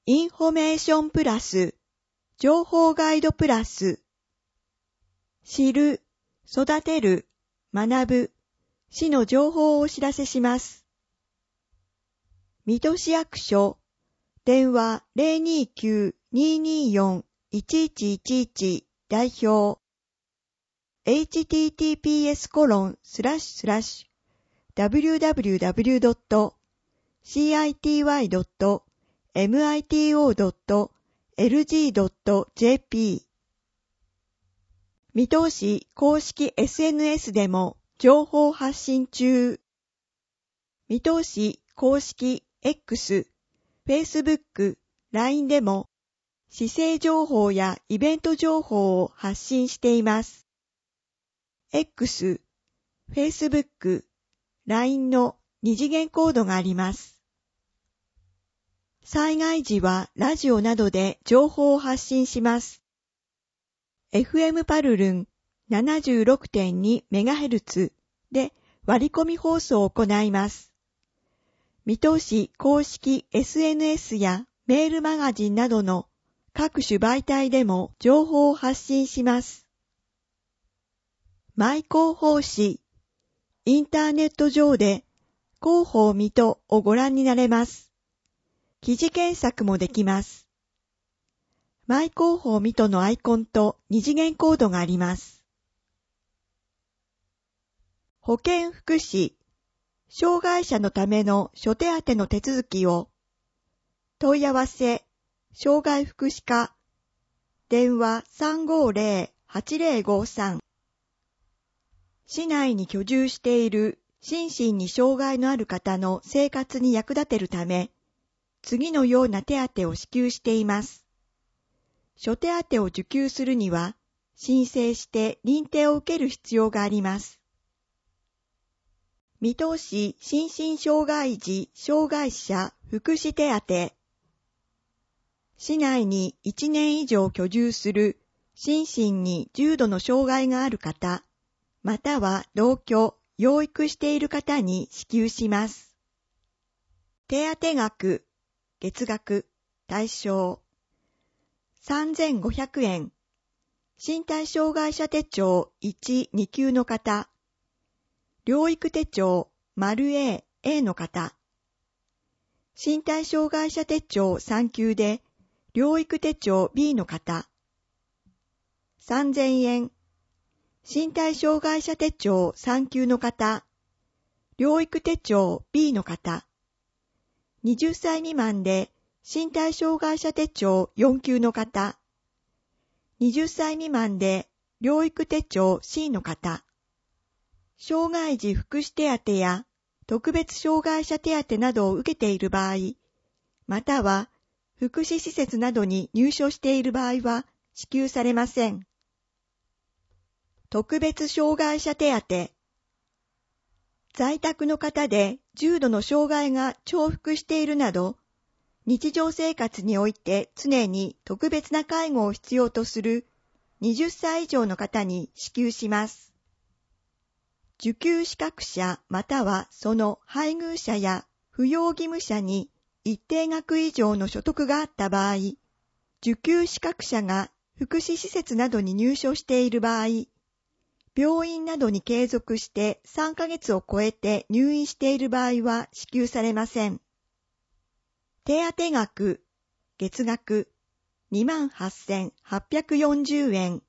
インフォメーションプラス、情報ガイドプラス、知る、育てる、学ぶ、市の情報をお知らせします。水戸市役所、電話 029-224-1111 代表、https://www.city.mito.lg.jp 水戸市公式 SNS でも情報発信中。水戸市公式 X、Facebook、LINE でも市政情報やイベント情報を発信しています。X、Facebook、LINE の二次元コードがあります。災害時はラジオなどで情報を発信します。FM パルルン 76.2MHz で割り込み放送を行います。水戸市公式 SNS やメールマガジンなどの各種媒体でも情報を発信します。マイ広報誌、インターネット上で広報水戸をご覧になれます。記事検索もできます。マイ広報水戸のアイコンと二次元コードがあります。保健福祉、障害者のための諸手当の手続きを、問い合わせ、障害福祉課、電話 350-8053。市内に居住している心身に障害のある方の生活に役立てるため、次のような手当を支給しています。諸手当を受給するには、申請して認定を受ける必要があります。水戸市心身障害児障害者福祉手当。市内に1年以上居住する心身に重度の障害がある方、または同居、養育している方に支給します。手当額、月額、対象。3500円。身体障害者手帳1、2級の方。療育手帳 ○A、A の方。身体障害者手帳3級で、療育手帳 B の方。3000円。身体障害者手帳3級の方。療育手帳 B の方。20歳未満で、身体障害者手帳4級の方。20歳未満で療育手帳 C の方。障害児福祉手当や特別障害者手当などを受けている場合、または福祉施設などに入所している場合は支給されません。特別障害者手当。在宅の方で重度の障害が重複しているなど、日常生活において常に特別な介護を必要とする20歳以上の方に支給します。受給資格者またはその配偶者や扶養義務者に一定額以上の所得があった場合、受給資格者が福祉施設などに入所している場合、病院などに継続して3ヶ月を超えて入院している場合は支給されません。手当額、月額 28,840 円。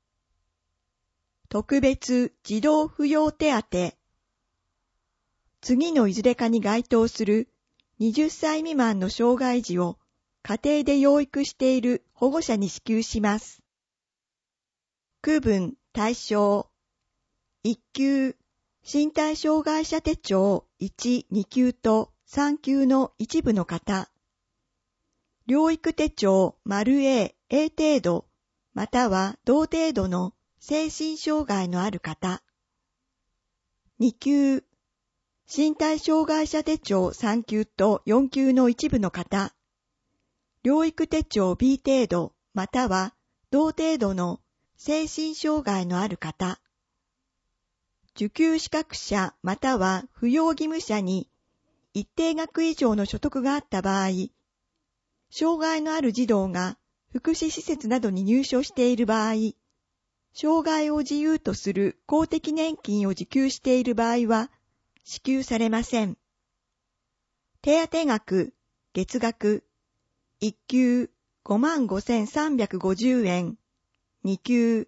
特別児童扶養手当。次のいずれかに該当する20歳未満の障害児を家庭で養育している保護者に支給します。区分対象。1級、身体障害者手帳1、2級と3級の一部の方。療育手帳 ○A、A 程度、または同程度の精神障害のある方。2級、身体障害者手帳3級と4級の一部の方。療育手帳 B 程度、または同程度の精神障害のある方。受給資格者または扶養義務者に一定額以上の所得があった場合、 障害のある児童が福祉施設などに入所している場合、障害を自由とする公的年金を受給している場合は支給されません。手当額、月額、1級55,350円、2級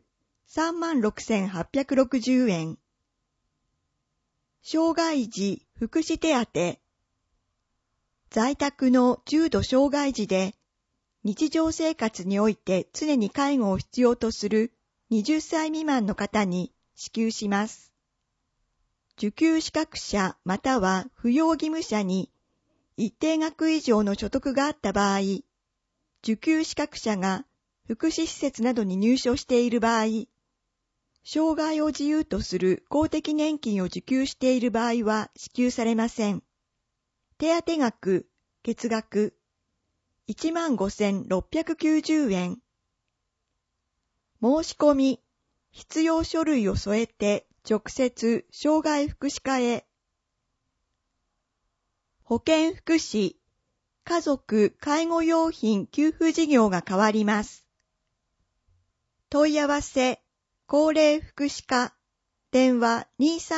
36,860円。障害児福祉手当。在宅の重度障害児で、日常生活において常に介護を必要とする20歳未満の方に支給します。受給資格者または扶養義務者に一定額以上の所得があった場合、受給資格者が福祉施設などに入所している場合、障害を自由とする公的年金を受給している場合は支給されません。手当額、月額、15,690円。申し込み、必要書類を添えて直接障害福祉課へ。保健福祉、家族介護用品給付事業が変わります。問い合わせ、高齢福祉課、電話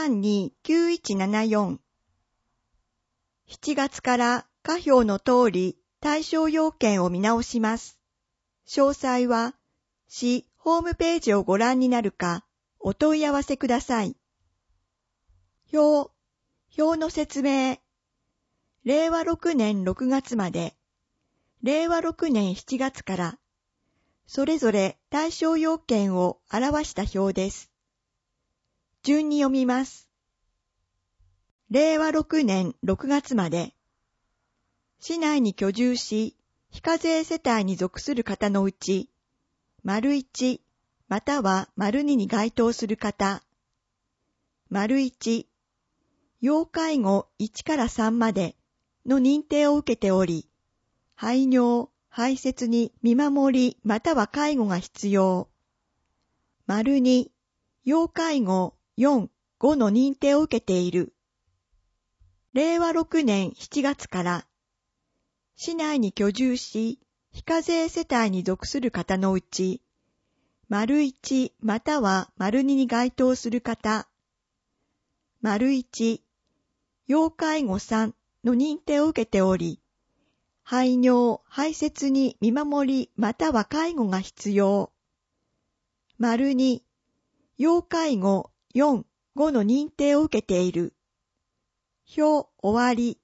232-9174。7月から下表の通り対象要件を見直します。詳細は市ホームページをご覧になるかお問い合わせください。表の説明。令和6年6月まで、令和6年7月から、それぞれ対象要件を表した表です。順に読みます。令和6年6月まで、市内に居住し、非課税世帯に属する方のうち、①または②に該当する方、①要介護1から3までの認定を受けており、排尿、排泄に見守りまたは介護が必要。②要介護4、5の認定を受けている。令和6年7月から、市内に居住し、非課税世帯に属する方のうち、①または②に該当する方、①要介護3の認定を受けており、排尿、排泄に見守りまたは介護が必要。②要介護4、5の認定を受けている。表終わり。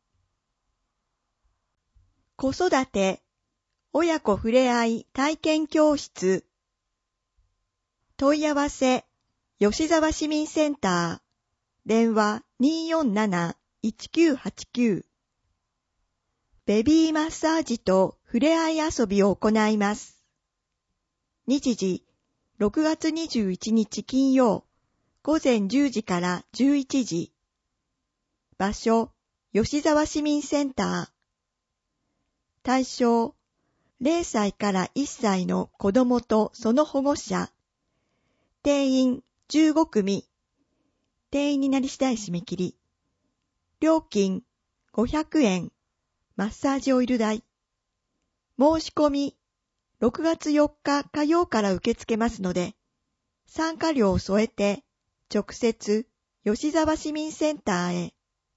子育て、親子ふれあい体験教室。問い合わせ、吉沢市民センター、電話 247-1989。ベビーマッサージとふれあい遊びを行います。日時、6月21日金曜、午前10時から11時。場所、吉沢市民センター。対象、0歳から1歳の子供とその保護者。定員15組。定員になり次第締め切り。料金500円。マッサージオイル代。申し込み、6月4日火曜から受け付けますので、参加料を添えて、直接、吉沢市民センターへ。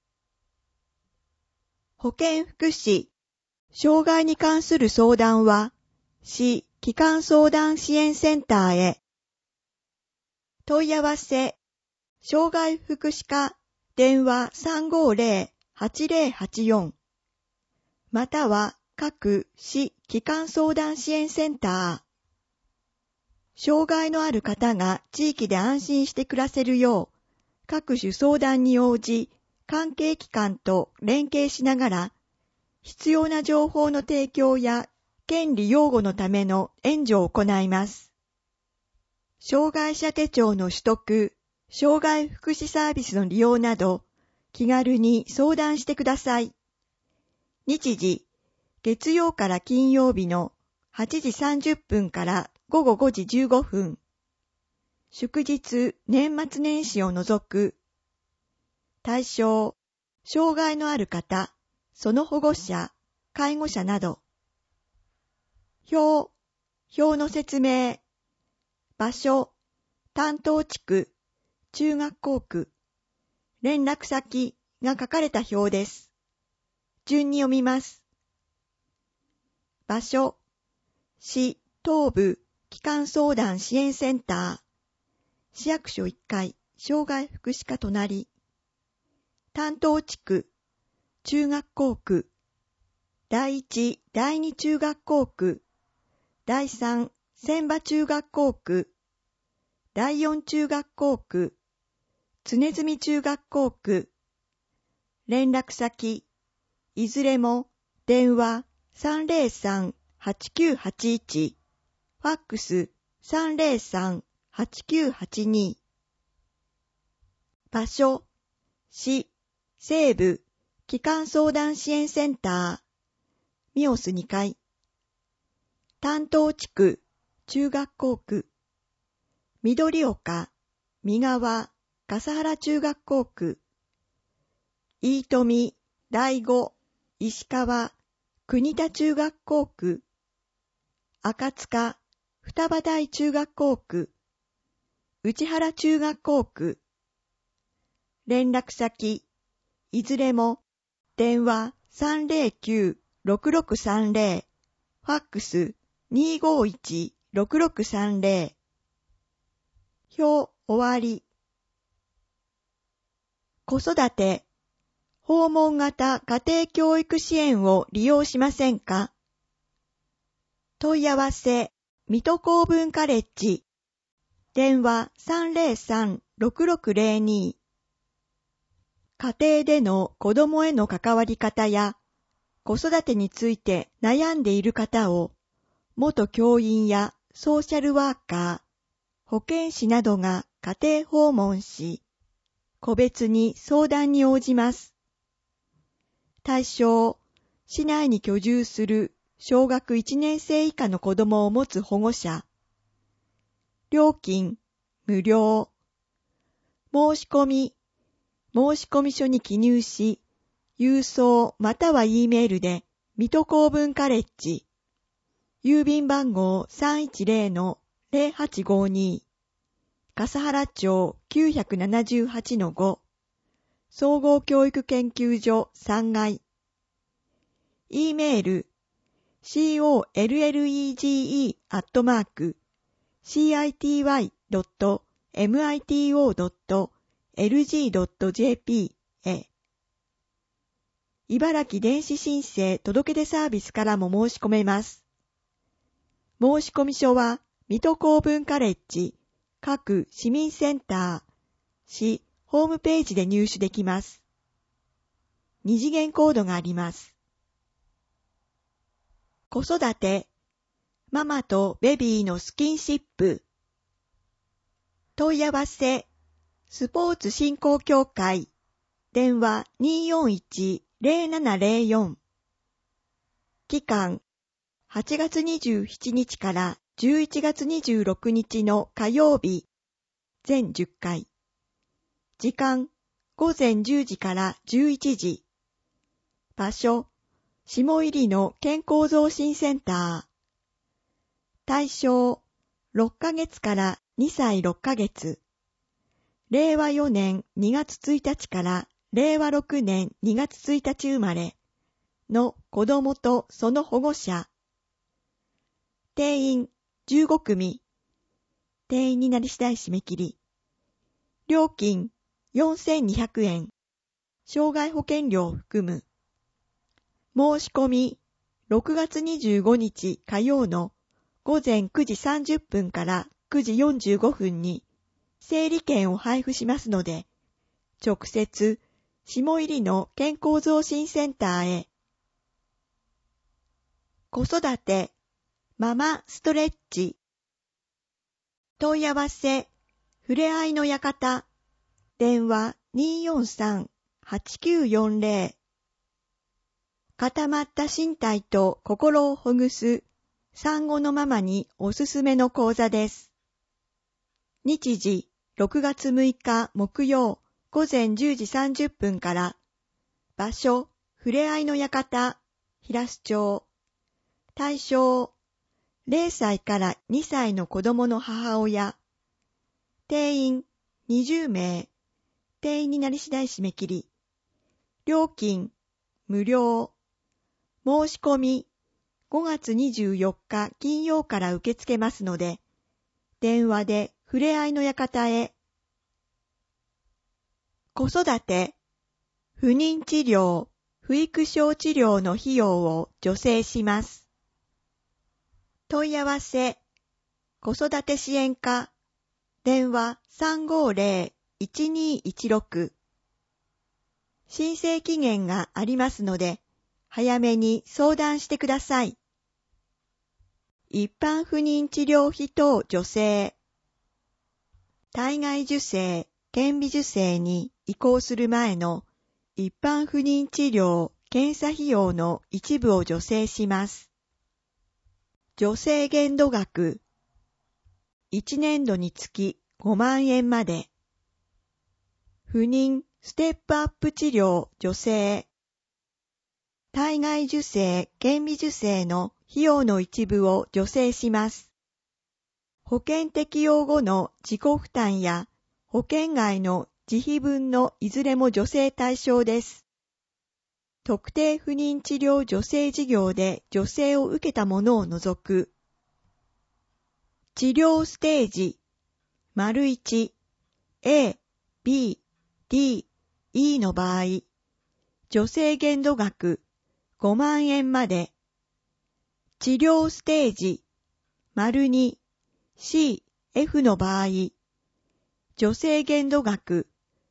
保健福祉、障害に関する相談は、市基幹相談支援センターへ。問い合わせ、障害福祉課、電話 350-8084。または各市基幹相談支援センター。障害のある方が地域で安心して暮らせるよう、各種相談に応じ、関係機関と連携しながら、必要な情報の提供や権利擁護のための援助を行います。障害者手帳の取得、障害福祉サービスの利用など、気軽に相談してください。日時、月曜から金曜日の8時30分から午後5時15分。祝日、年末年始を除く。対象、障害のある方、その保護者、介護者など。 表の説明。場所、担当地区、中学校区。連絡先が書かれた表です。順に読みます。場所、市東部基幹相談支援センター。市役所1階、障害福祉課隣。担当地区、中学校区。第1、第2中学校区。第3、千葉中学校区。第4中学校区。常住中学校区。連絡先、いずれも電話303-8981、ファックス303-8982。場所、市、西部、基幹相談支援センター、ミオス2階。担当地区、中学校区。緑岡、三川、笠原中学校区。飯富、第五、石川、国田中学校区。赤塚、双葉台中学校区。内原中学校区。連絡先、いずれも、電話309-6630、ファックス251-6630。表終わり。子育て、訪問型家庭教育支援を利用しませんか？問い合わせ、水戸公文カレッジ。電話303-6602。家庭での子供への関わり方や、子育てについて悩んでいる方を、元教員やソーシャルワーカー、保健師などが家庭訪問し、個別に相談に応じます。対象、市内に居住する小学1年生以下の子供を持つ保護者。料金、無料。申し込み書に記入し、郵送または E メールで、水戸公文カレッジ。郵便番号 310-0852。笠原町 978-5。総合教育研究所3階。E メール college.city.mito.lg.jp へ。茨城電子申請届出サービスからも申し込めます。申込書は水戸公文カレッジ各市民センター市ホームページで入手できます。二次元コードがあります。子育て、ママとベビーのスキンシップ。問い合わせ、スポーツ振興協会、電話241-0704。期間、8月27日から11月26日の火曜日、全10回。時間、午前10時から11時。場所、下入の健康増進センター。対象、6ヶ月から2歳6ヶ月。令和4年2月1日から令和6年2月1日生まれの子供とその保護者。定員15組。定員になり次第締め切り。料金4200円。障害保険料を含む。申し込み、6月25日火曜の午前9時30分から9時45分に整理券を配布しますので、直接、下入の健康増進センターへ。子育て、ママストレッチ。問い合わせ、ふれあいの館。電話243-8940。固まった身体と心をほぐす産後のママにおすすめの講座です。日時6月6日木曜午前10時30分から。場所、ふれあいの館、平須町。対象、 0歳から2歳の子供の母親、定員20名、定員になり次第締め切り、料金無料、申し込み5月24日金曜から受け付けますので、電話でふれあいの館へ。子育て、不妊治療、不育症治療の費用を助成します。問い合わせ、子育て支援課、電話350-1216。申請期限がありますので、早めに相談してください。一般不妊治療費等助成。体外受精、顕微授精に移行する前の一般不妊治療、検査費用の一部を助成します。助成限度額、1年度につき5万円まで。不妊ステップアップ治療助成。体外受精、顕微授精の費用の一部を助成します。保険適用後の自己負担や保険外の自費分のいずれも助成対象です。特定不妊治療助成事業で助成を受けたものを除く。治療ステージ、1、A、B、D、E の場合、助成限度額5万円まで。治療ステージ、2、C、F の場合、助成限度額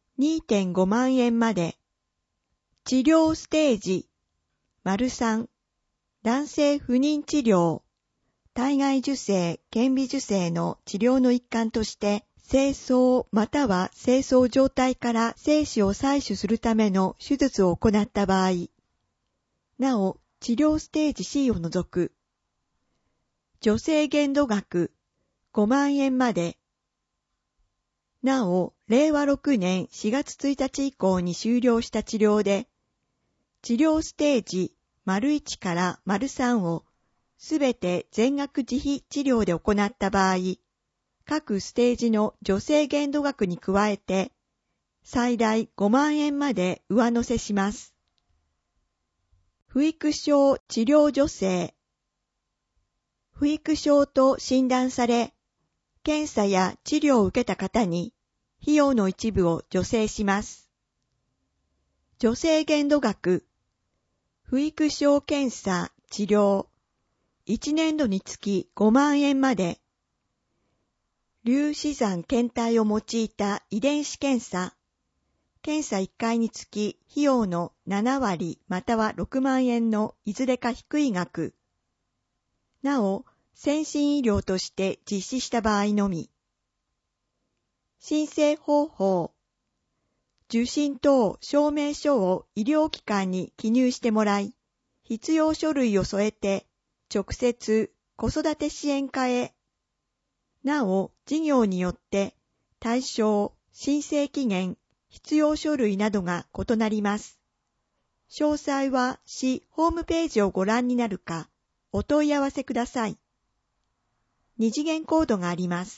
2.5 万円まで。治療ステージ、3、男性不妊治療、体外受精、顕微授精の治療の一環として、精巣または精巣状態から精子を採取するための手術を行った場合、なお、治療ステージ C を除く。助成限度額5万円まで。なお、令和6年4月1日以降に終了した治療で、治療ステージ 1から 3をすべて全額自費治療で行った場合、各ステージの助成限度額に加えて、最大5万円まで上乗せします。不育症治療助成。不育症と診断され、検査や治療を受けた方に、費用の一部を助成します。助成限度額。不育症検査、治療。1年度につき5万円まで。粒子産検体を用いた遺伝子検査。検査1回につき費用の7割または6万円のいずれか低い額。なお、先進医療として実施した場合のみ。申請方法。受診等証明書を医療機関に記入してもらい、必要書類を添えて、直接子育て支援課へ。なお、事業によって対象、申請期限、必要書類などが異なります。詳細は市ホームページをご覧になるか、お問い合わせください。二次元コードがあります。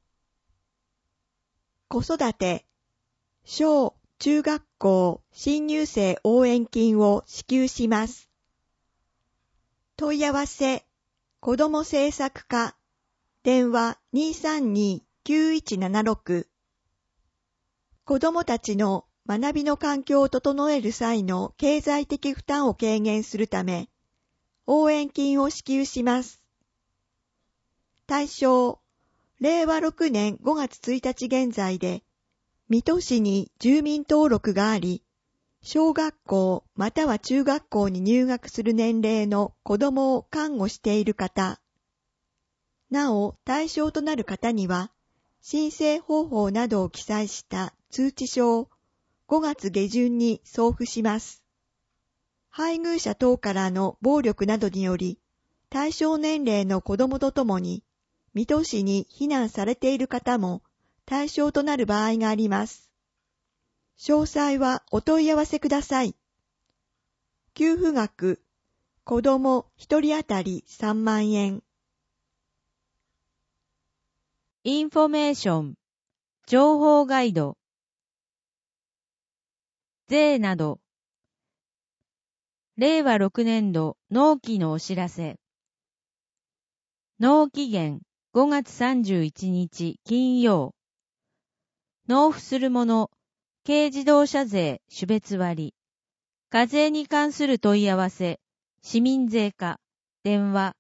子育て、小・中学校新入生応援金を支給します。問い合わせ、子ども政策課、電話 232-9176。子どもたちの学びの環境を整える際の経済的負担を軽減するため、応援金を支給します。対象、令和6年5月1日現在で、水戸市に住民登録があり、小学校または中学校に入学する年齢の子どもを看護している方。なお、対象となる方には、申請方法などを記載した通知書を5月下旬に送付します。配偶者等からの暴力などにより、対象年齢の子どもとともに、水戸市に避難されている方も対象となる場合があります。詳細はお問い合わせください。給付額、子ども1人当たり3万円。 インフォメーション、情報ガイド、税など、令和6年度納期のお知らせ。納期限5月31日金曜。納付するもの、軽自動車税種別割。課税に関する問い合わせ、市民税課、電話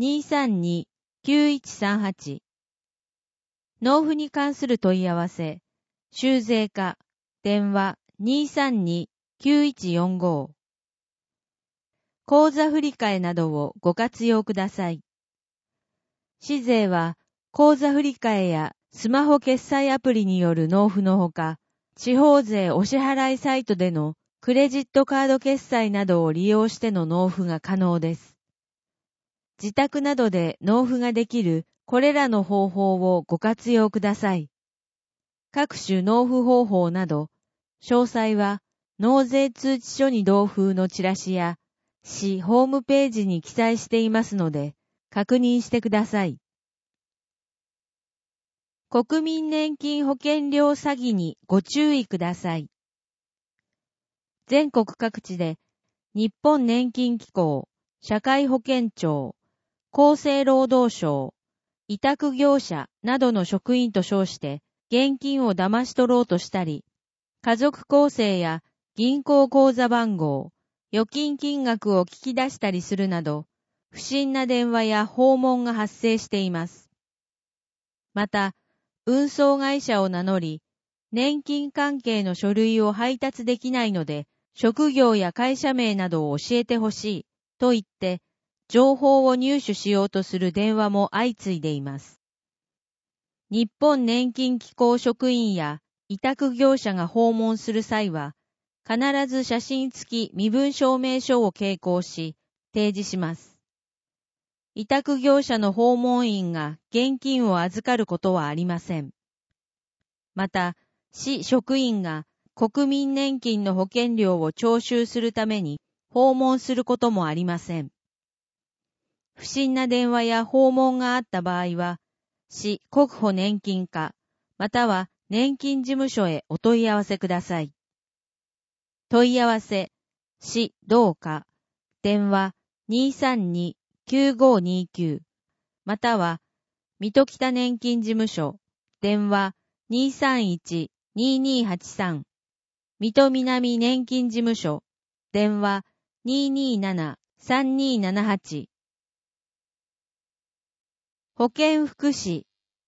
232-9138。納付に関する問い合わせ、州税課、電話232-9145。口座振替などをご活用ください。市税は、口座振替やスマホ決済アプリによる納付のほか、地方税お支払いサイトでのクレジットカード決済などを利用しての納付が可能です。自宅などで納付ができるこれらの方法をご活用ください。各種納付方法など、詳細は納税通知書に同封のチラシや市ホームページに記載していますので、確認してください。国民年金保険料詐欺にご注意ください。全国各地で日本年金機構、社会保険庁、厚生労働省、委託業者などの職員と称して現金を騙し取ろうとしたり、家族構成や銀行口座番号、預金金額を聞き出したりするなど、不審な電話や訪問が発生しています。また、運送会社を名乗り、年金関係の書類を配達できないので、職業や会社名などを教えてほしいと言って、情報を入手しようとする電話も相次いでいます。日本年金機構職員や委託業者が訪問する際は、必ず写真付き身分証明書を携行し、提示します。委託業者の訪問員が現金を預かることはありません。また、市職員が国民年金の保険料を徴収するために訪問することもありません。不審な電話や訪問があった場合は、市国保年金課、または年金事務所へお問い合わせください。問い合わせ、市同課、電話232-9529、または、水戸北年金事務所、電話231-2283、水戸南年金事務所、電話227-3278。保健福祉。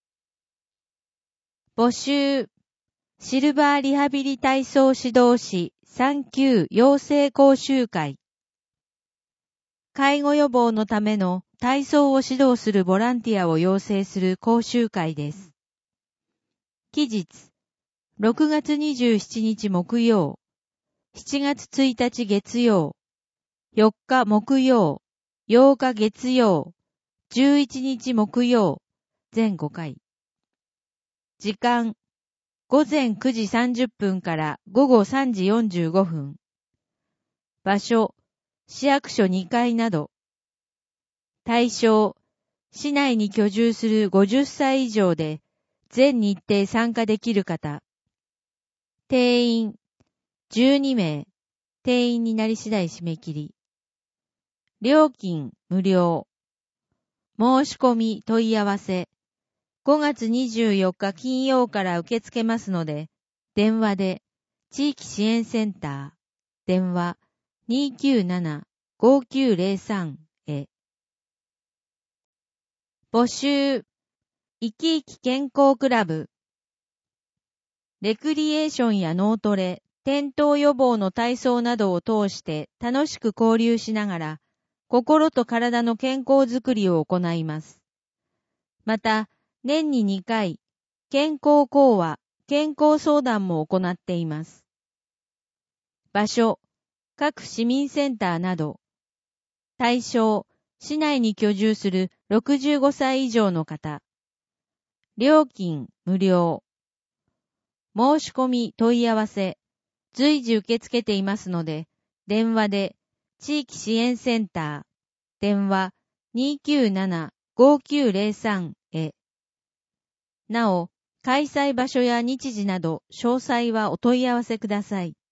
募集。シルバーリハビリ体操指導士3級養成講習会。介護予防のための体操を指導するボランティアを養成する講習会です。期日。6月27日木曜。7月1日月曜。4日木曜。8日月曜。11日木曜。全5回。時間。午前9時30分から午後3時45分。場所、市役所2階など。対象、市内に居住する50歳以上で、全日程参加できる方。定員、12名。定員になり次第締め切り。料金、無料。申し込み、問い合わせ。5月24日金曜から受け付けますので、電話で、地域支援センター、電話297-5903へ。募集、生き生き健康クラブ。レクリエーションや脳トレ、転倒予防の体操などを通して楽しく交流しながら、心と体の健康づくりを行います。また、年に2回、健康講話、健康相談も行っています。場所、各市民センターなど。対象、市内に居住する65歳以上の方。料金、無料。申し込み、問い合わせ、随時受け付けていますので、電話で、地域支援センター、電話297-5903へ。 なお、開催場所や日時など詳細はお問い合わせください。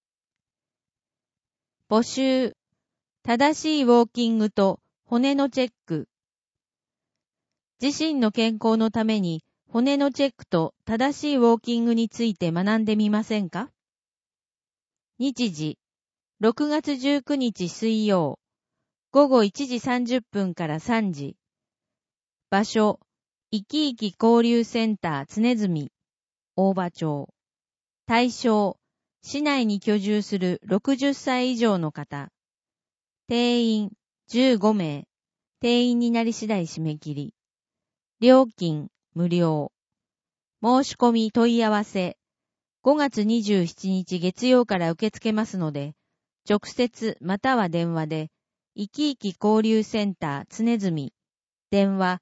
募集。正しいウォーキングと骨のチェック。自身の健康のために骨のチェックと正しいウォーキングについて学んでみませんか？日時、6月19日水曜、午後1時30分から3時。場所、いきいき交流センター常住、大場町。対象、市内に居住する60歳以上の方。定員、15名。定員になり次第締め切り。料金、無料。申し込み問い合わせ。5月27日月曜から受け付けますので、直接または電話で、いきいき交流センター常住。電話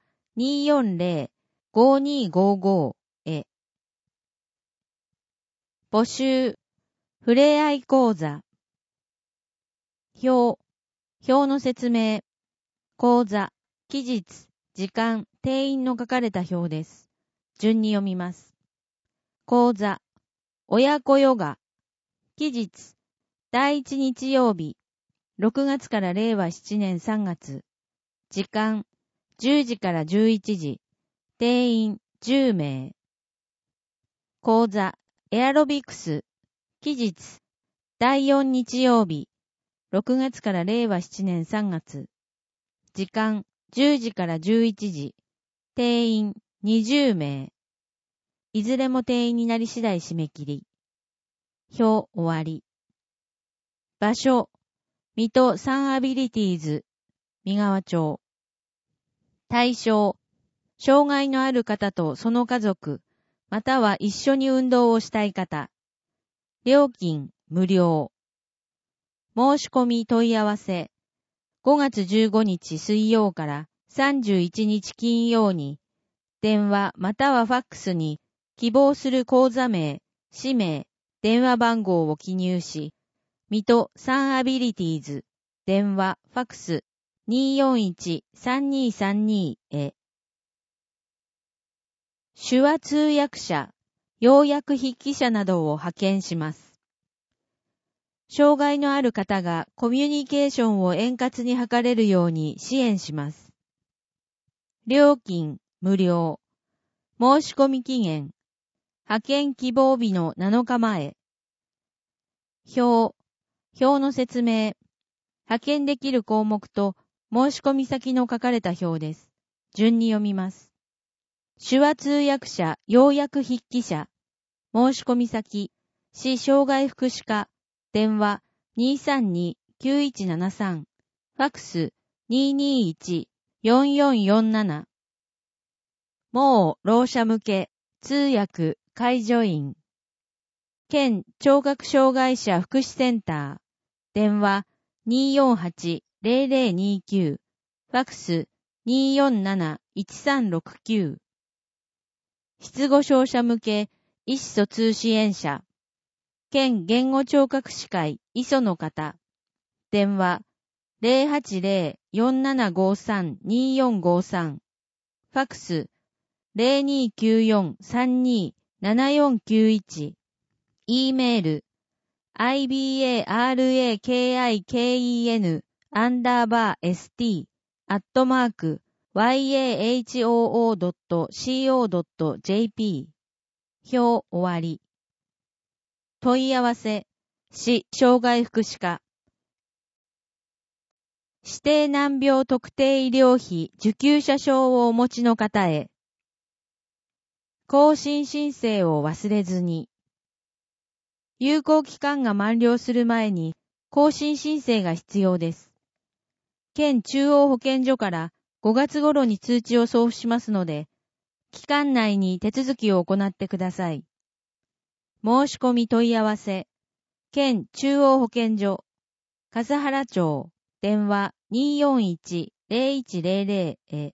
240-5255 へ。募集。ふれあい講座。表の説明。講座、期日、時間、定員の書かれた表です。順に読みます。講座、親子ヨガ。期日、第1日曜日、6月から令和7年3月。時間、10時から11時。定員、10名。講座、エアロビクス。期日、第4日曜日、6月から令和7年3月。時間、10時から11時。定員、20名。いずれも定員になり次第締め切り。表終わり。場所、水戸サンアビリティーズ、三川町。対象、障害のある方とその家族、または一緒に運動をしたい方。料金、無料。申し込み問い合わせ。5月15日水曜から31日金曜に、電話またはファックスに希望する講座名、氏名、電話番号を記入し、水戸サンアビリティーズ、電話、ファックス 241-3232 へ。手話通訳者、要約筆記者などを派遣します。障害のある方がコミュニケーションを円滑に図れるように支援します。料金、無料。申し込み期限。派遣希望日の7日前。表の説明。派遣できる項目と申し込み先の書かれた表です。順に読みます。手話通訳者、要約筆記者。申し込み先、市障害福祉課。電話 232-9173。ファックス 221-4447。もう、ろう者向け、通訳、介助員。県聴覚障害者福祉センター。電話 248-0029。ファックス 247-1369。失語症者向け、意思疎通支援者。県言語聴覚士会、磯の方。電話 080-4753-2453。ファックス 0294-32-7491。E メール ibarakiken_yahoo.co.jp。 表終わり。問い合わせ、市障害福祉課。指定難病特定医療費受給者証をお持ちの方へ。更新申請を忘れずに。有効期間が満了する前に更新申請が必要です。県中央保健所から5月頃に通知を送付しますので、期間内に手続きを行ってください。申し込み問い合わせ、県中央保健所、笠原町、電話 241-0100 へ。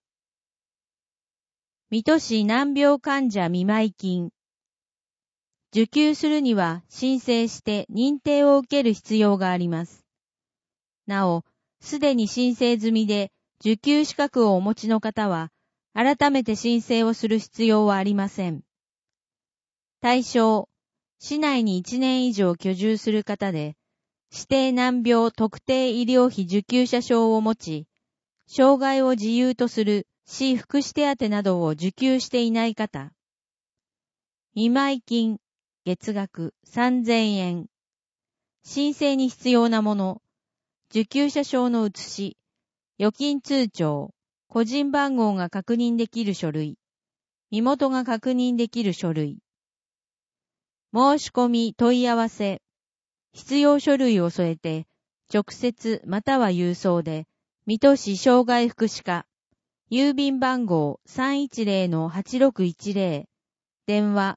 水戸市難病患者見舞い金。受給するには申請して認定を受ける必要があります。なお、すでに申請済みで受給資格をお持ちの方は、 改めて申請をする必要はありません。対象、市内に1年以上居住する方で、指定難病特定医療費受給者証を持ち、障害を自由とする市福祉手当などを受給していない方。見舞い金、月額3000円。申請に必要なもの、受給者証の写し、預金通帳、個人番号が確認できる書類、身元が確認できる書類。申し込み問い合わせ、必要書類を添えて、直接または郵送で、水戸市障害福祉課、郵便番号 310-8610、電話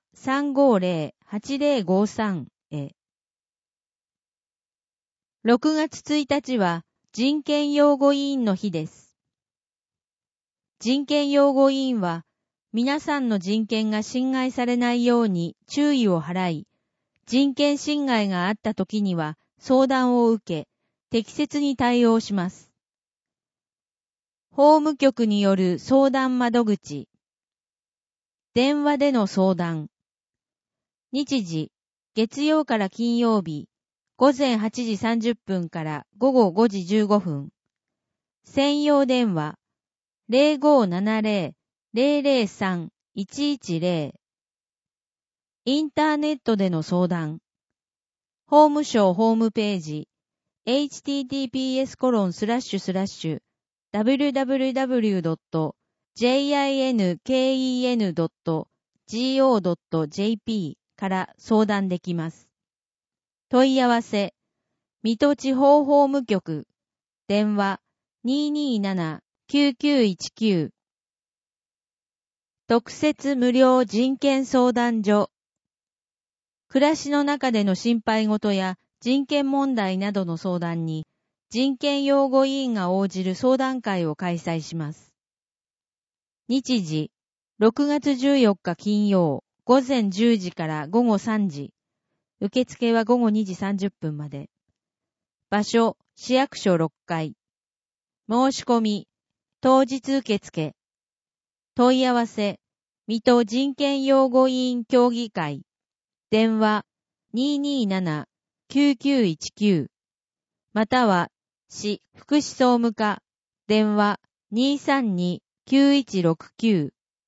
350-8053 へ。6月1日は人権擁護委員の日です。人権擁護委員は、皆さんの人権が侵害されないように注意を払い、人権侵害があったときには相談を受け、適切に対応します。法務局による相談窓口。電話での相談。日時、月曜から金曜日、午前8時30分から午後5時15分。専用電話、0570-003-110。インターネットでの相談。法務省ホームページ、https://www.jinken.go.jp から相談できます。問い合わせ、水戸地方法務局、電話 227-9919。特設無料人権相談所。暮らしの中での心配事や人権問題などの相談に、人権擁護委員が応じる相談会を開催します。日時、6月14日金曜、午前10時から午後3時。受付は午後2時30分まで。場所、市役所6階。申し込み、当日受付。問い合わせ、水戸人権擁護委員協議会。電話、227-9919。または、市福祉総務課。電話、232-9169。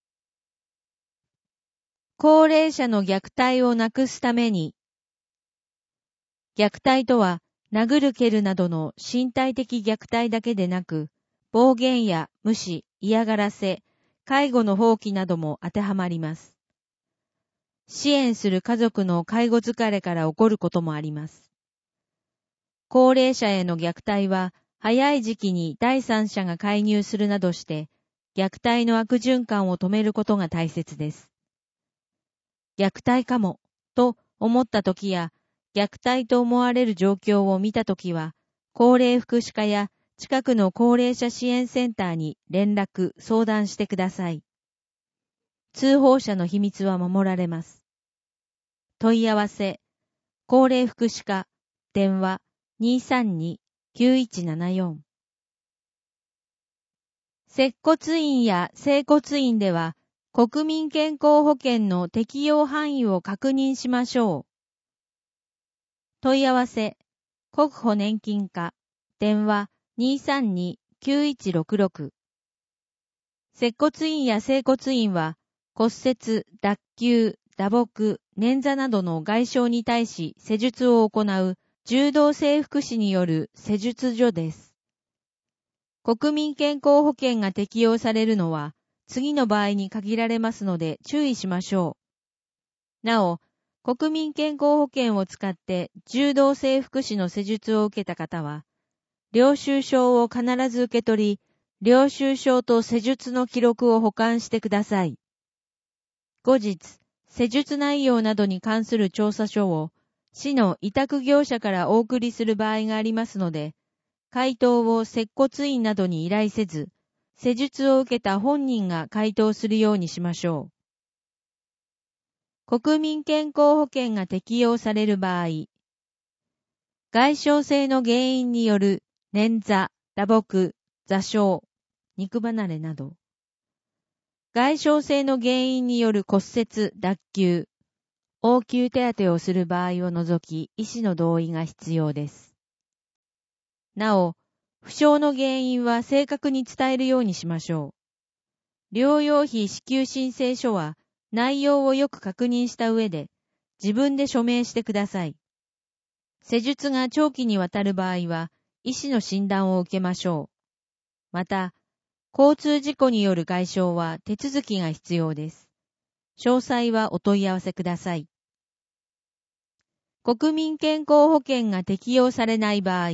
高齢者の虐待をなくすために。虐待とは、殴る蹴るなどの身体的虐待だけでなく、暴言や無視、嫌がらせ、介護の放棄なども当てはまります。支援する家族の介護疲れから起こることもあります。高齢者への虐待は、早い時期に第三者が介入するなどして、虐待の悪循環を止めることが大切です。虐待かも、と思ったときや、虐待と思われる状況を見たときは、高齢福祉課や近くの高齢者支援センターに連絡、相談してください。通報者の秘密は守られます。問い合わせ、高齢福祉課、電話 232-9174。接骨院や整骨院では、国民健康保険の適用範囲を確認しましょう。問い合わせ、国保年金課、電話 232-9166。接骨院や整骨院は、骨折、脱臼、打撲、捻挫などの外傷に対し施術を行う柔道整復師による施術所です。国民健康保険が適用されるのは、次の場合に限られますので注意しましょう。なお、国民健康保険を使って柔道整復師の施術を受けた方は、領収書を必ず受け取り、領収書と施術の記録を保管してください。後日、施術内容などに関する調査書を市の委託業者からお送りする場合がありますので、回答を接骨院などに依頼せず、施術を受けた本人が回答するようにしましょう。国民健康保険が適用される場合、外傷性の原因による捻挫、打撲、挫傷、肉離れなど、 外傷性の原因による骨折、脱臼、応急手当てをする場合を除き、医師の同意が必要です。なお、負傷の原因は正確に伝えるようにしましょう。療養費支給申請書は内容をよく確認した上で、自分で署名してください。施術が長期にわたる場合は、医師の診断を受けましょう。また、交通事故による外傷は手続きが必要です。詳細はお問い合わせください。国民健康保険が適用されない場合、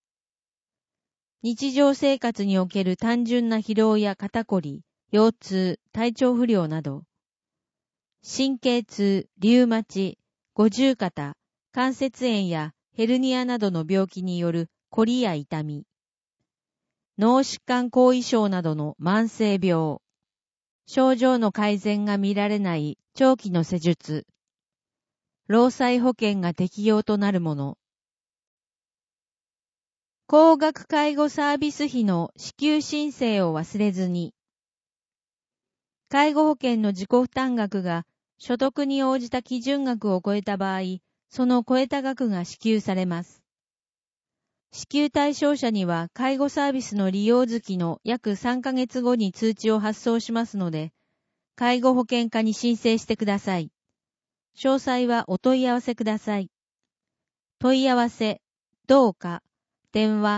日常生活における単純な疲労や肩こり、腰痛、体調不良など、神経痛、リウマチ、五十肩、関節炎やヘルニアなどの病気によるこりや痛み、脳疾患後遺症などの慢性病、症状の改善が見られない長期の施術、労災保険が適用となるもの、高額介護サービス費の支給申請を忘れずに、介護保険の自己負担額が所得に応じた基準額を超えた場合、その超えた額が支給されます。支給対象者には介護サービスの利用月の約3ヶ月後に通知を発送しますので、介護保険課に申請してください。詳細はお問い合わせください。問い合わせ、どうか、電話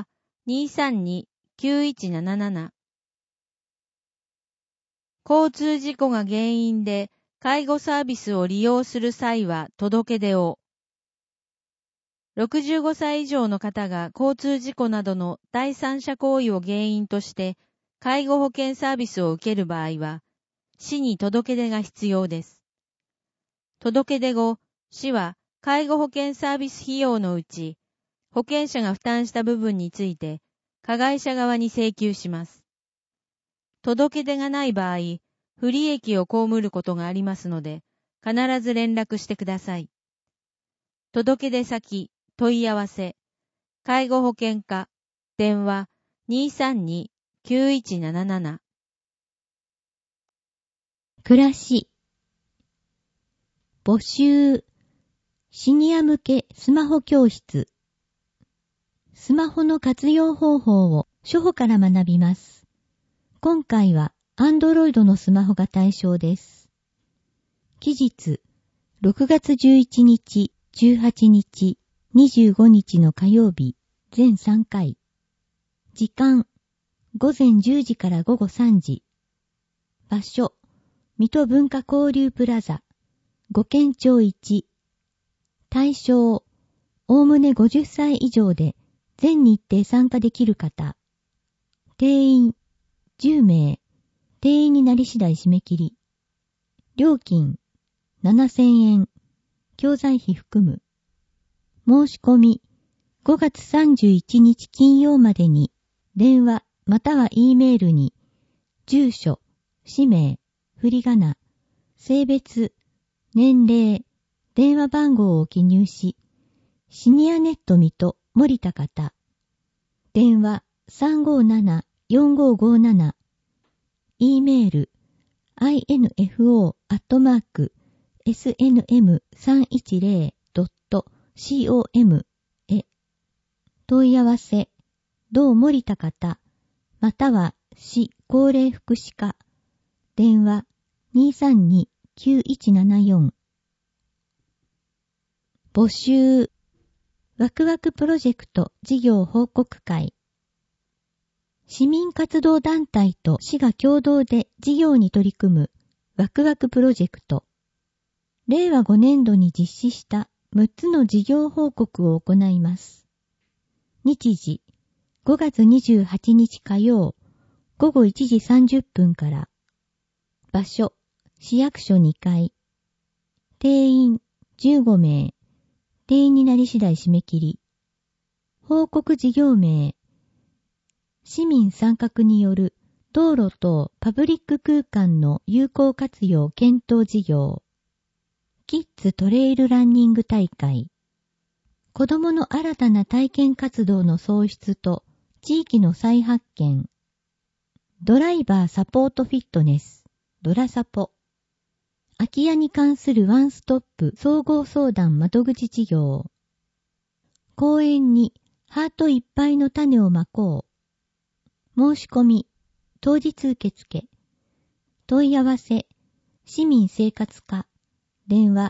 232-9177。交通事故が原因で介護サービスを利用する際は届け出を。65歳以上の方が交通事故などの第三者行為を原因として介護保険サービスを受ける場合は、市に届け出が必要です。届け出後、市は介護保険サービス費用のうち、保険者が負担した部分について、加害者側に請求します。届け出がない場合、不利益を被ることがありますので、必ず連絡してください。届け出先、問い合わせ、介護保険課、電話 232-9177。 暮らし、募集、シニア向けスマホ教室。スマホの活用方法を初歩から学びます。今回は Android のスマホが対象です。期日、6月11日、18日、25日の火曜日、全3回。時間、午前10時から午後3時。場所、水戸文化交流プラザ、五軒町1。対象、おおむね50歳以上で全日程参加できる方。定員、10名。定員になり次第締め切り。料金、7000円。教材費含む。申し込み、5月31日金曜までに、電話または E メールに、住所、氏名、振り仮名、性別、年齢、電話番号を記入し、シニアネット水戸森田方。電話357-4557。E メール、info@snm310.com へ。問い合わせ、同森田方、または市高齢福祉課。電話232-9174。募集、ワクワクプロジェクト事業報告会。市民活動団体と市が共同で事業に取り組むワクワクプロジェクト。令和5年度に実施した6つの事業報告を行います。日時、5月28日火曜、午後1時30分から。場所、市役所2階。定員、15名。定員になり次第締め切り。報告事業名。市民参画による道路等パブリック空間の有効活用検討事業。キッズトレイルランニング大会。子どもの新たな体験活動の創出と地域の再発見。ドライバーサポートフィットネス。 ドラサポ。空き家に関するワンストップ総合相談窓口事業。公園にハートいっぱいの種をまこう。申し込み、当日受付。問い合わせ、市民生活課。電話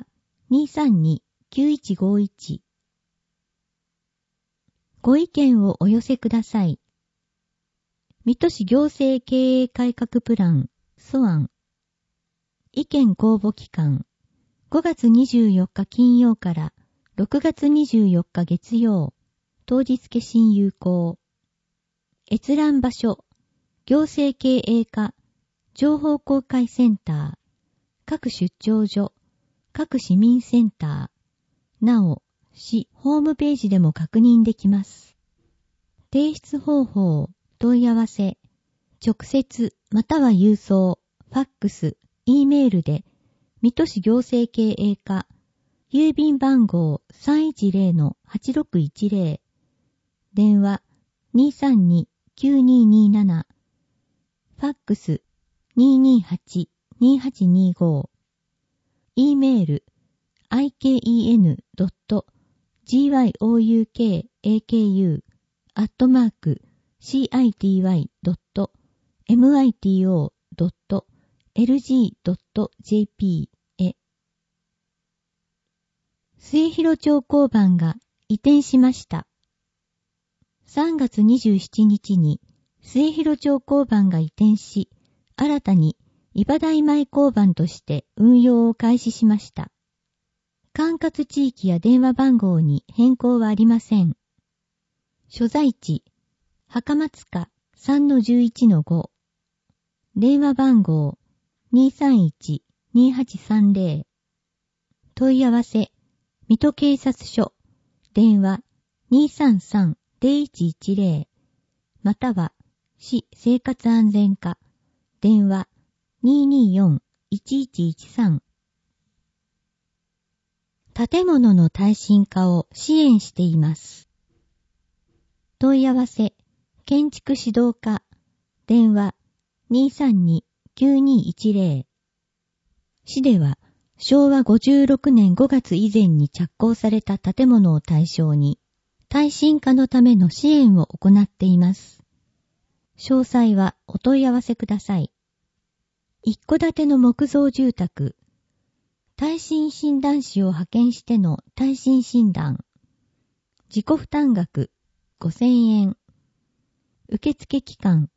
232-9151。ご意見をお寄せください。水戸市行政経営改革プラン、素案。意見公募期間、5月24日金曜から6月24日月曜、当日消印有効。閲覧場所、行政経営課、情報公開センター、各出張所、各市民センター、なお、市ホームページでも確認できます。提出方法、問い合わせ、直接または郵送、ファックス、E メールで、水戸市行政経営課、郵便番号 310-8610、電話 232-9227、ファックス 228-2825、E メール iken.gyouk@city.mito.lg.jp へ。末広町交番が移転しました。3月27日に末広町交番が移転し、新たに伊庭台前交番として運用を開始しました。管轄地域や電話番号に変更はありません。所在地、袴塚 3-11-5。電話番号 231-2830。問い合わせ、水戸警察署。電話 233-0110。または、市生活安全課。電話 224-1113。建物の耐震化を支援しています。問い合わせ、建築指導課。電話 232-9210。市では、昭和56年5月以前に着工された建物を対象に、耐震化のための支援を行っています。詳細はお問い合わせください。一戸建ての木造住宅、耐震診断士を派遣しての耐震診断。自己負担額5000円。受付期間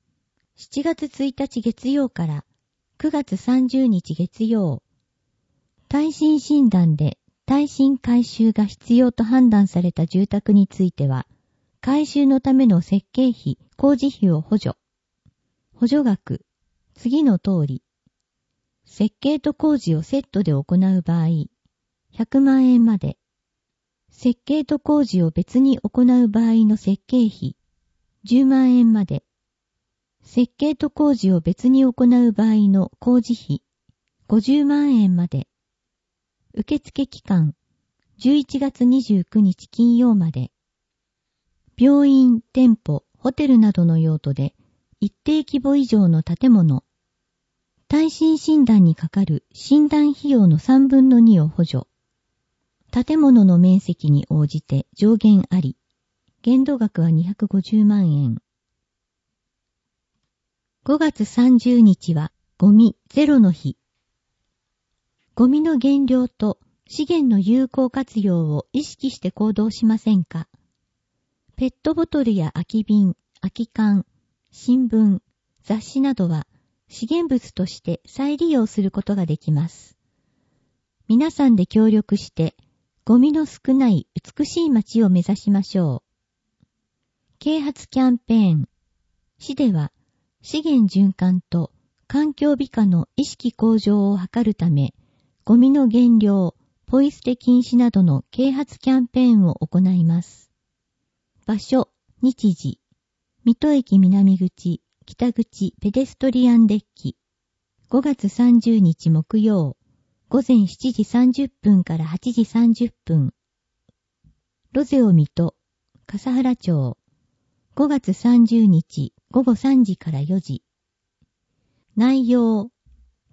7月1日月曜から9月30日月曜。耐震診断で耐震改修が必要と判断された住宅については、改修のための設計費、工事費を補助。補助額、次の通り。設計と工事をセットで行う場合、100万円まで。設計と工事を別に行う場合の設計費、10万円まで。設計と工事を別に行う場合の工事費、50万円まで。受付期間、11月29日金曜まで。病院、店舗、ホテルなどの用途で、一定規模以上の建物、耐震診断にかかる診断費用の3分の2を補助。建物の面積に応じて上限あり。限度額は250万円。5月30日はゴミゼロの日。ゴミの減量と資源の有効活用を意識して行動しませんか？ペットボトルや空き瓶、空き缶、新聞、雑誌などは資源物として再利用することができます。皆さんで協力して、ゴミの少ない美しい街を目指しましょう。啓発キャンペーン。市では、資源循環と環境美化の意識向上を図るため、ゴミの減量、ポイ捨て禁止などの啓発キャンペーンを行います。場所、日時、水戸駅南口、北口ペデストリアンデッキ。5月30日木曜、午前7時30分から8時30分。ロゼオ水戸、笠原町。5月30日午後3時から4時。内容、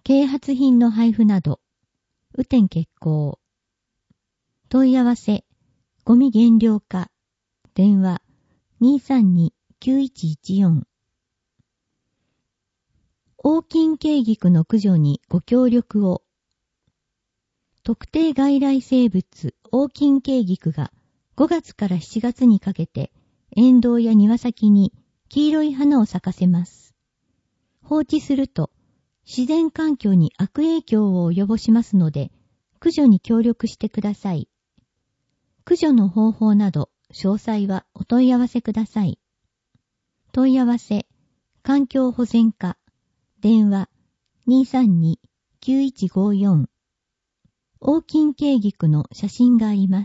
啓発品の配布など、雨天決行。問い合わせ、ゴミ減量課、電話、232-9114。横琴軽菊の駆除にご協力を。特定外来生物、横琴軽菊が5月から7月にかけて、沿道や庭先に黄色い花を咲かせます。放置すると、自然環境に悪影響を及ぼしますので、駆除に協力してください。駆除の方法など、詳細はお問い合わせください。問い合わせ、環境保全課、電話、232-9154。横琴軽菊の写真があります。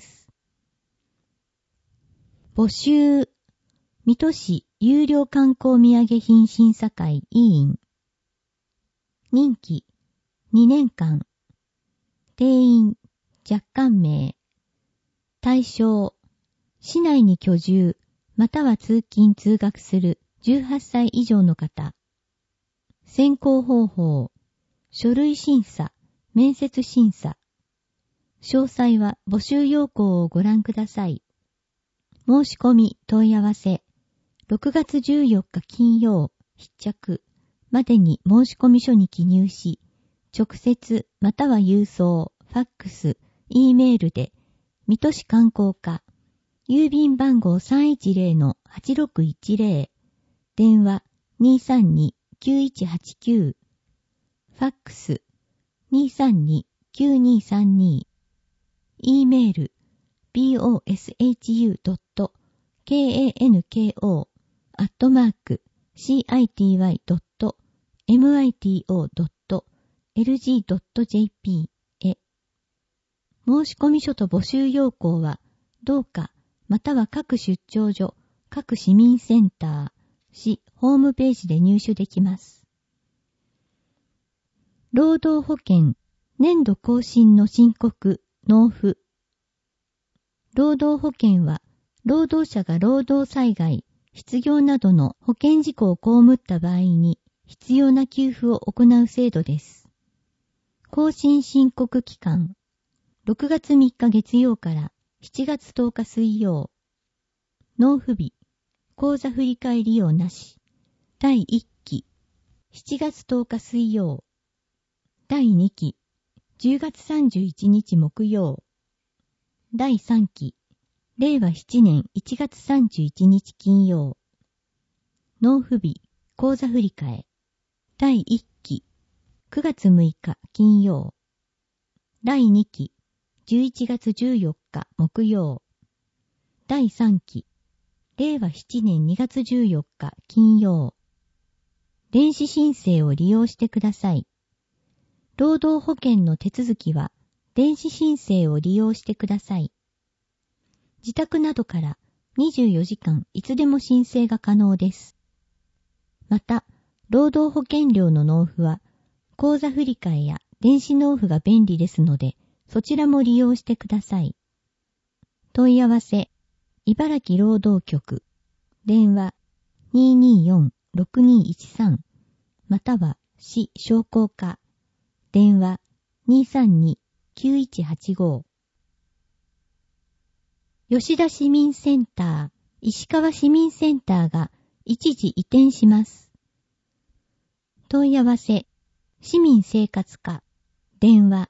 募集、水戸市有料観光土産品審査会委員。任期、2年間。定員、若干名。対象、市内に居住、または通勤通学する18歳以上の方。選考方法、書類審査、面接審査。詳細は募集要項をご覧ください。申し込み問い合わせ、6月14日金曜、必着までに申し込み書に記入し、直接または郵送、ファックス、E メールで、水戸市観光課、郵便番号 310-8610、電話 232-9189、ファックス 232-9232、E メール boshu.kanko@city.mito.lg.jp へ。申し込み書と募集要項は、どうか、または各出張所、各市民センター、市ホームページで入手できます。労働保険、年度更新の申告、納付。労働保険は、労働者が労働災害、失業などの保険事故を被った場合に、必要な給付を行う制度です。更新申告期間、6月3日月曜から7月10日水曜。納付日、口座振替利用なし。第1期、7月10日水曜。第2期、10月31日木曜。第3期、令和7年1月31日金曜。納付日、口座振替。第1期、9月6日金曜。第2期、11月14日木曜。第3期、令和7年2月14日金曜。電子申請を利用してください。労働保険の手続きは、電子申請を利用してください。自宅などから24時間いつでも申請が可能です。また、労働保険料の納付は、口座振替や電子納付が便利ですので、そちらも利用してください。問い合わせ、茨城労働局、電話 224-6213 または市商工課、電話 232-9185。吉田市民センター、石川市民センターが一時移転します。問い合わせ、市民生活課、電話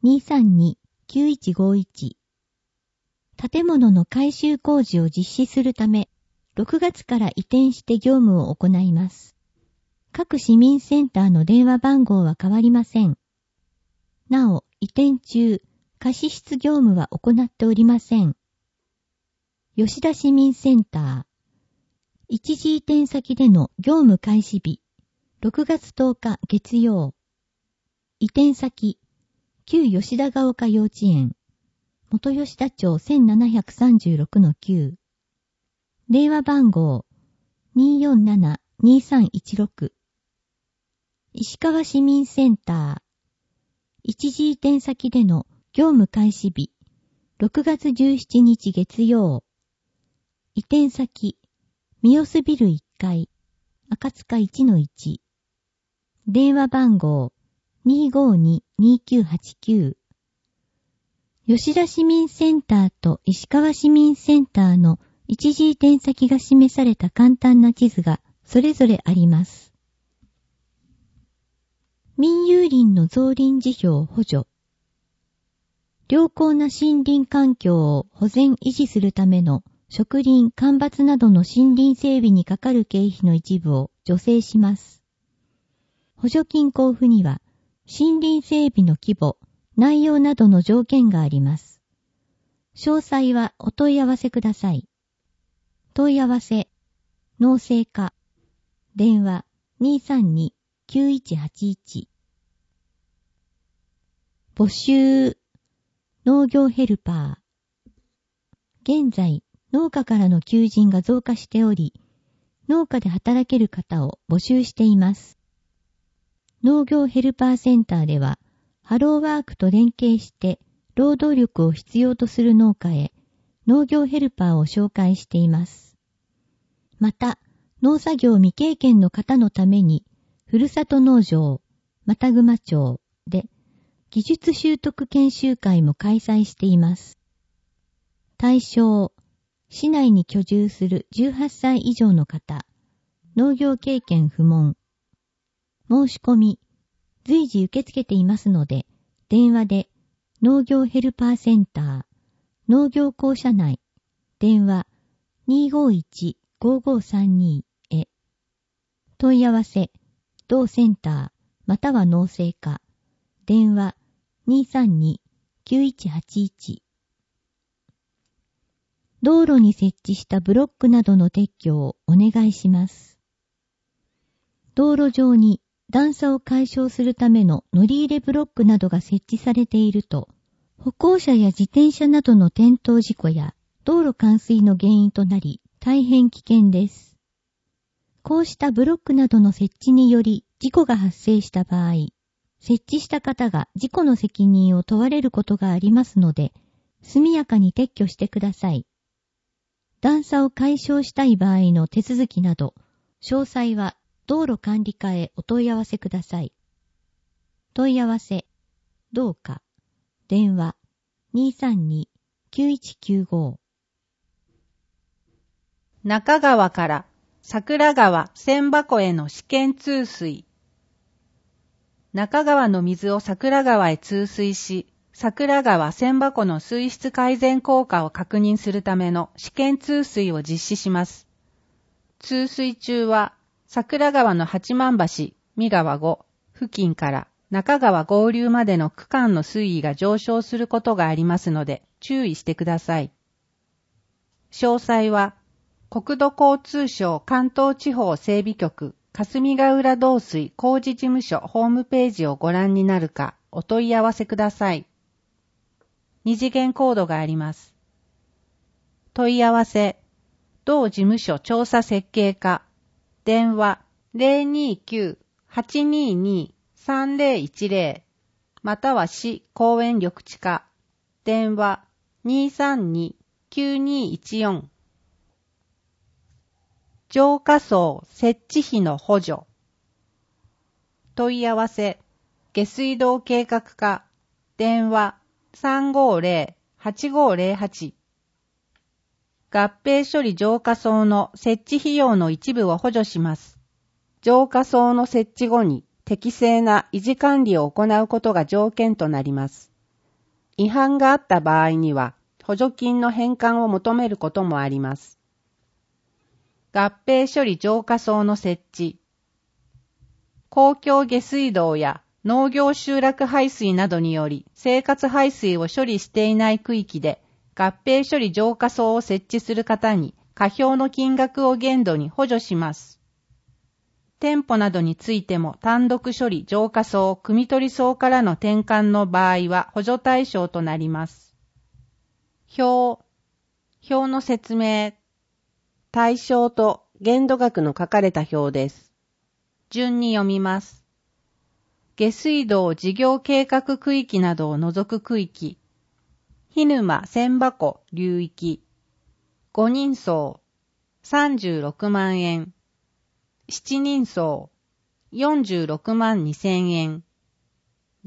232-9151。建物の改修工事を実施するため、6月から移転して業務を行います。各市民センターの電話番号は変わりません。なお、移転中、貸し室業務は行っておりません。吉田市民センター。一時移転先での業務開始日、6月10日月曜。移転先、旧吉田ヶ丘幼稚園。元吉田町 1736-9。電話番号、247-2316。石川市民センター。一時移転先での業務開始日、6月17日月曜。移転先、三好ビル1階、赤塚 1-1。電話番号、 252-2989。吉田市民センターと石川市民センターの一時移転先が示された簡単な地図がそれぞれあります。民有林の造林事業補助。良好な森林環境を保全維持するための植林、間伐などの森林整備にかかる経費の一部を助成します。補助金交付には森林整備の規模、内容などの条件があります。詳細はお問い合わせください。問い合わせ、農政課、電話 232-9181。募集、農業ヘルパー。現在、農家からの求人が増加しており、農家で働ける方を募集しています。農業ヘルパーセンターでは、ハローワークと連携して労働力を必要とする農家へ農業ヘルパーを紹介しています。また、農作業未経験の方のために、ふるさと農場、又熊町で技術習得研修会も開催しています。対象、市内に居住する18歳以上の方、農業経験不問。申し込み、随時受け付けていますので、電話で農業ヘルパーセンター、農業公社内、電話 251-5532 へ。問い合わせ、同センター、または農政課、電話 232-9181。道路に設置したブロックなどの撤去をお願いします。道路上に段差を解消するための乗り入れブロックなどが設置されていると、歩行者や自転車などの転倒事故や道路冠水の原因となり大変危険です。こうしたブロックなどの設置により事故が発生した場合、設置した方が事故の責任を問われることがありますので、速やかに撤去してください。段差を解消したい場合の手続きなど、詳細は道路管理課へお問い合わせください。問い合わせ、どうか、電話 232-9195。 中川から桜川千波湖への試験通水。中川の水を桜川へ通水し、桜川千波湖の水質改善効果を確認するための試験通水を実施します。通水中は、桜川の八幡橋、三川5付近から中川合流までの区間の水位が上昇することがありますので注意してください。詳細は国土交通省関東地方整備局霞ヶ浦導水工事事務所ホームページをご覧になるかお問い合わせください。二次元コードがあります。問い合わせ、同事務所調査設計課電話 029-822-3010 または市公園緑地課電話 232-9214 浄化槽設置費の補助問い合わせ下水道計画課電話 350-8508合併処理浄化槽の設置費用の一部を補助します。浄化槽の設置後に適正な維持管理を行うことが条件となります。違反があった場合には補助金の返還を求めることもあります。合併処理浄化槽の設置。公共下水道や農業集落排水などにより生活排水を処理していない区域で合併処理浄化槽を設置する方に過表の金額を限度に補助します。店舗などについても単独処理浄化槽、汲み取り槽からの転換の場合は補助対象となります。表の説明。対象と限度額の書かれた表です。順に読みます。下水道事業計画区域などを除く区域。涸沼千波湖流域5人層36万円7人層46万2000円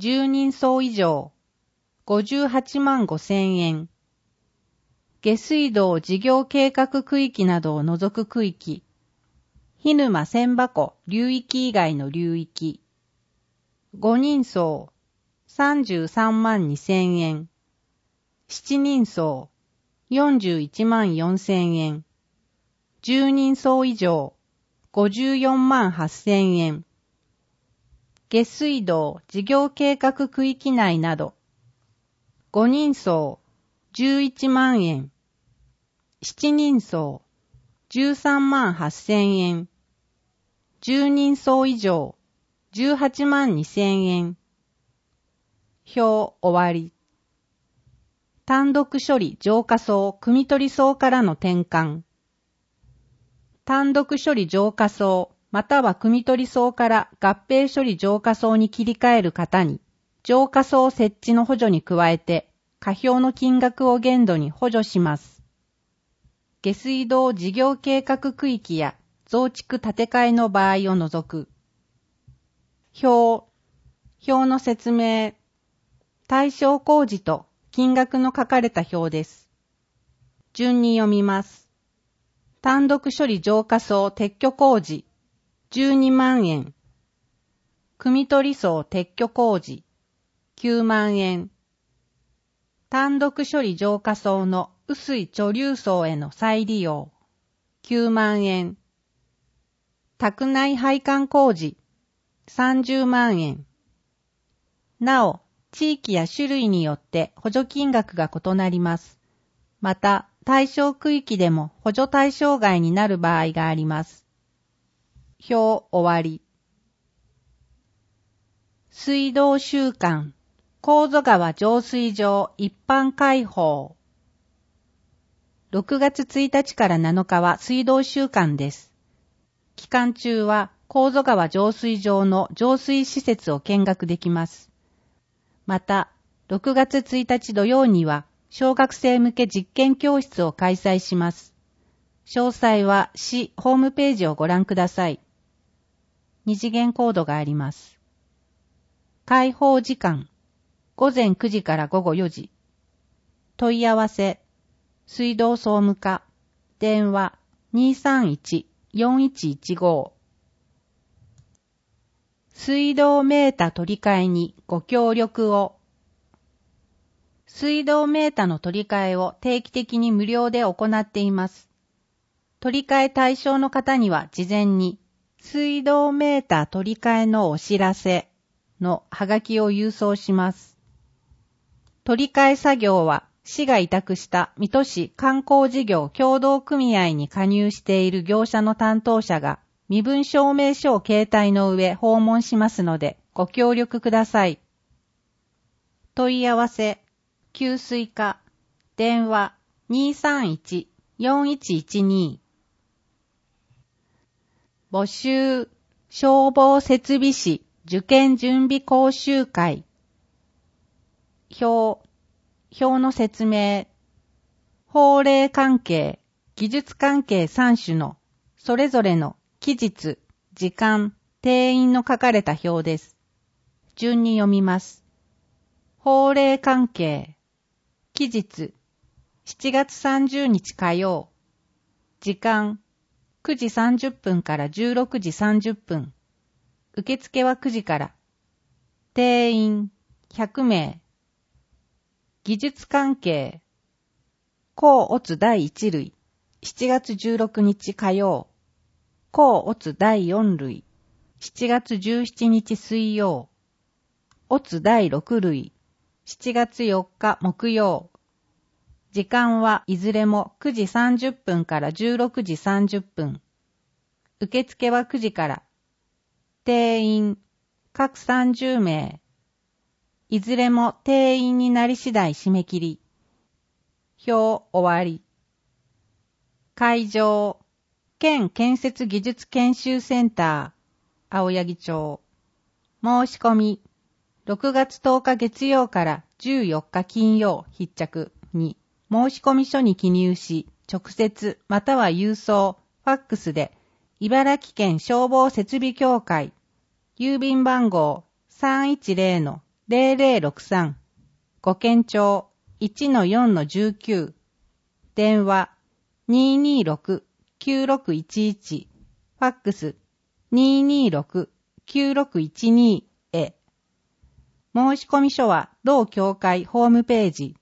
10人層以上、58万5千円。下水道事業計画区域などを除く区域、涸沼千波湖流域以外の流域、5人層、33万2千円。7人層、41万4千円。10人層以上、54万8千円。下水道事業計画区域内など、5人層、11万円。7人層、13万8千円。10人層以上、18万2千円。表終わり。単独処理浄化槽、汲み取り槽からの転換。単独処理浄化槽、または汲み取り槽から合併処理浄化槽に切り替える方に、浄化槽設置の補助に加えて、過表の金額を限度に補助します。下水道事業計画区域や増築建て替えの場合を除く。表の説明。対象工事と金額の書かれた表です。順に読みます。単独処理浄化槽撤去工事、12万円。汲み取り槽撤去工事、9万円。単独処理浄化槽の雨水貯留槽への再利用、9万円。宅内配管工事、30万円。なお、地域や種類によって補助金額が異なります。また、対象区域でも補助対象外になる場合があります。表終わり。水道週間、神津川浄水場一般開放。6月1日から7日は水道週間です。期間中は神津川浄水場の浄水施設を見学できます。また、6月1日土曜には小学生向け実験教室を開催します。詳細は市ホームページをご覧ください。2次元コードがあります。開放時間、午前9時から午後4時。問い合わせ、水道総務課、電話 231-4115。水道メータ取り替えにご協力を。水道メータの取り替えを定期的に無料で行っています。取り替え対象の方には事前に水道メータ取り替えのお知らせのハガキを郵送します。取り替え作業は市が委託した水戸市観光事業協同組合に加入している業者の担当者が身分証明書を携帯の上訪問しますのでご協力ください。問い合わせ、給水課、電話 231-4112。募集、消防設備士受験準備講習会。表の説明。法令関係、技術関係3種のそれぞれの期日、時間、定員の書かれた表です。順に読みます。法令関係。期日、7月30日火曜。時間、9時30分から16時30分。受付は9時から。定員、100名。技術関係。甲乙第1類。7月16日火曜。甲乙第4類。7月17日水曜。乙第6類。7月4日木曜。時間はいずれも9時30分から16時30分。受付は9時から。定員、各30名。いずれも定員になり次第締め切り。表終わり。会場、県建設技術研修センター、青柳町。申し込み、6月10日月曜から14日金曜必着に申し込み書に記入し、直接または郵送、ファックスで、茨城県消防設備協会、郵便番号 310-0 0063、ご県庁 1-4-19、電話 226-9611、ファックス 226-9612 へ。申し込み書は同協会ホームページ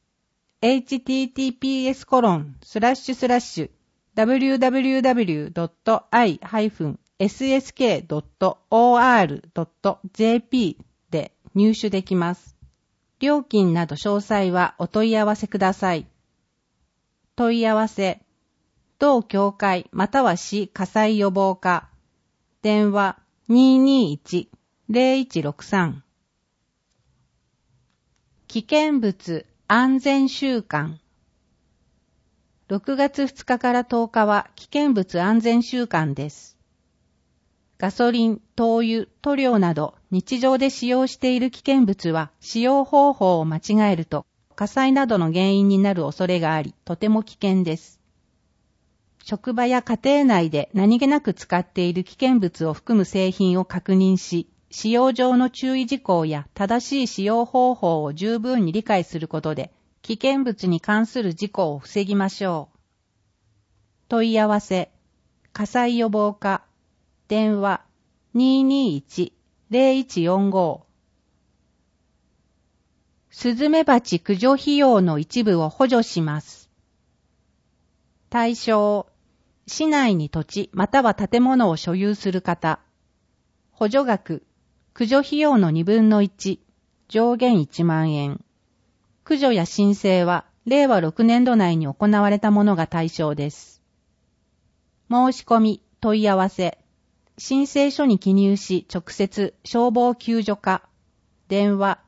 https://www.i-ssk.or.jp で入手できます。料金など詳細はお問い合わせください。問い合わせ、同協会または市火災予防課、電話 221-0163。危険物安全週間。6月2日から10日は危険物安全週間です。ガソリン、灯油、塗料など日常で使用している危険物は使用方法を間違えると火災などの原因になる恐れがあり、とても危険です。職場や家庭内で何気なく使っている危険物を含む製品を確認し、使用上の注意事項や正しい使用方法を十分に理解することで、危険物に関する事故を防ぎましょう。問い合わせ、火災予防課、電話 221-0145。スズメバチ駆除費用の一部を補助します。対象、市内に土地または建物を所有する方。補助額、駆除費用の2分の1、上限1万円。駆除や申請は令和6年度内に行われたものが対象です。申し込み、問い合わせ、申請書に記入し直接消防救助課、電話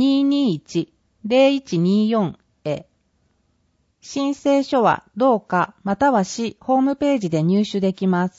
221-0124 へ。申請書は同課または市ホームページで入手できます。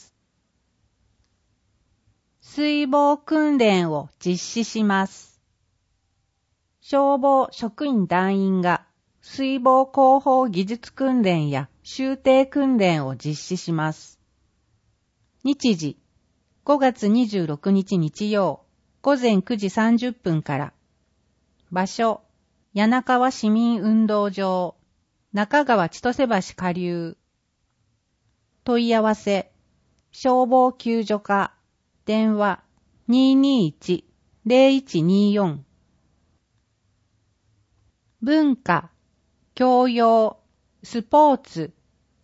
水防訓練を実施します。消防職員団員が水防広報技術訓練や修定訓練を実施します。日時、5月26日日曜、午前9時30分から。場所、柳川市民運動場、中川千歳橋下流。問い合わせ、消防救助課、電話 221-0124。文化、教養、スポーツ、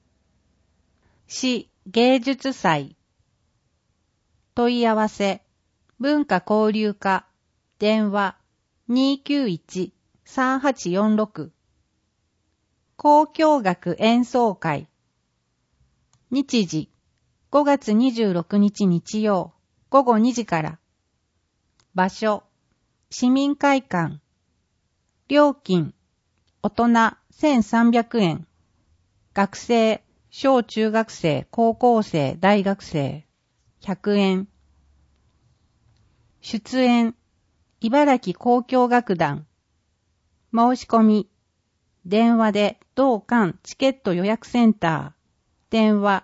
市芸術祭。問い合わせ、文化交流課、電話 291-3846。交響楽演奏会。日時、5月26日日曜、午後2時から。場所、市民会館。料金、大人1300円。学生、小中学生、高校生、大学生、100円。出演、茨城交響楽団。申し込み、電話で同館チケット予約センター。電話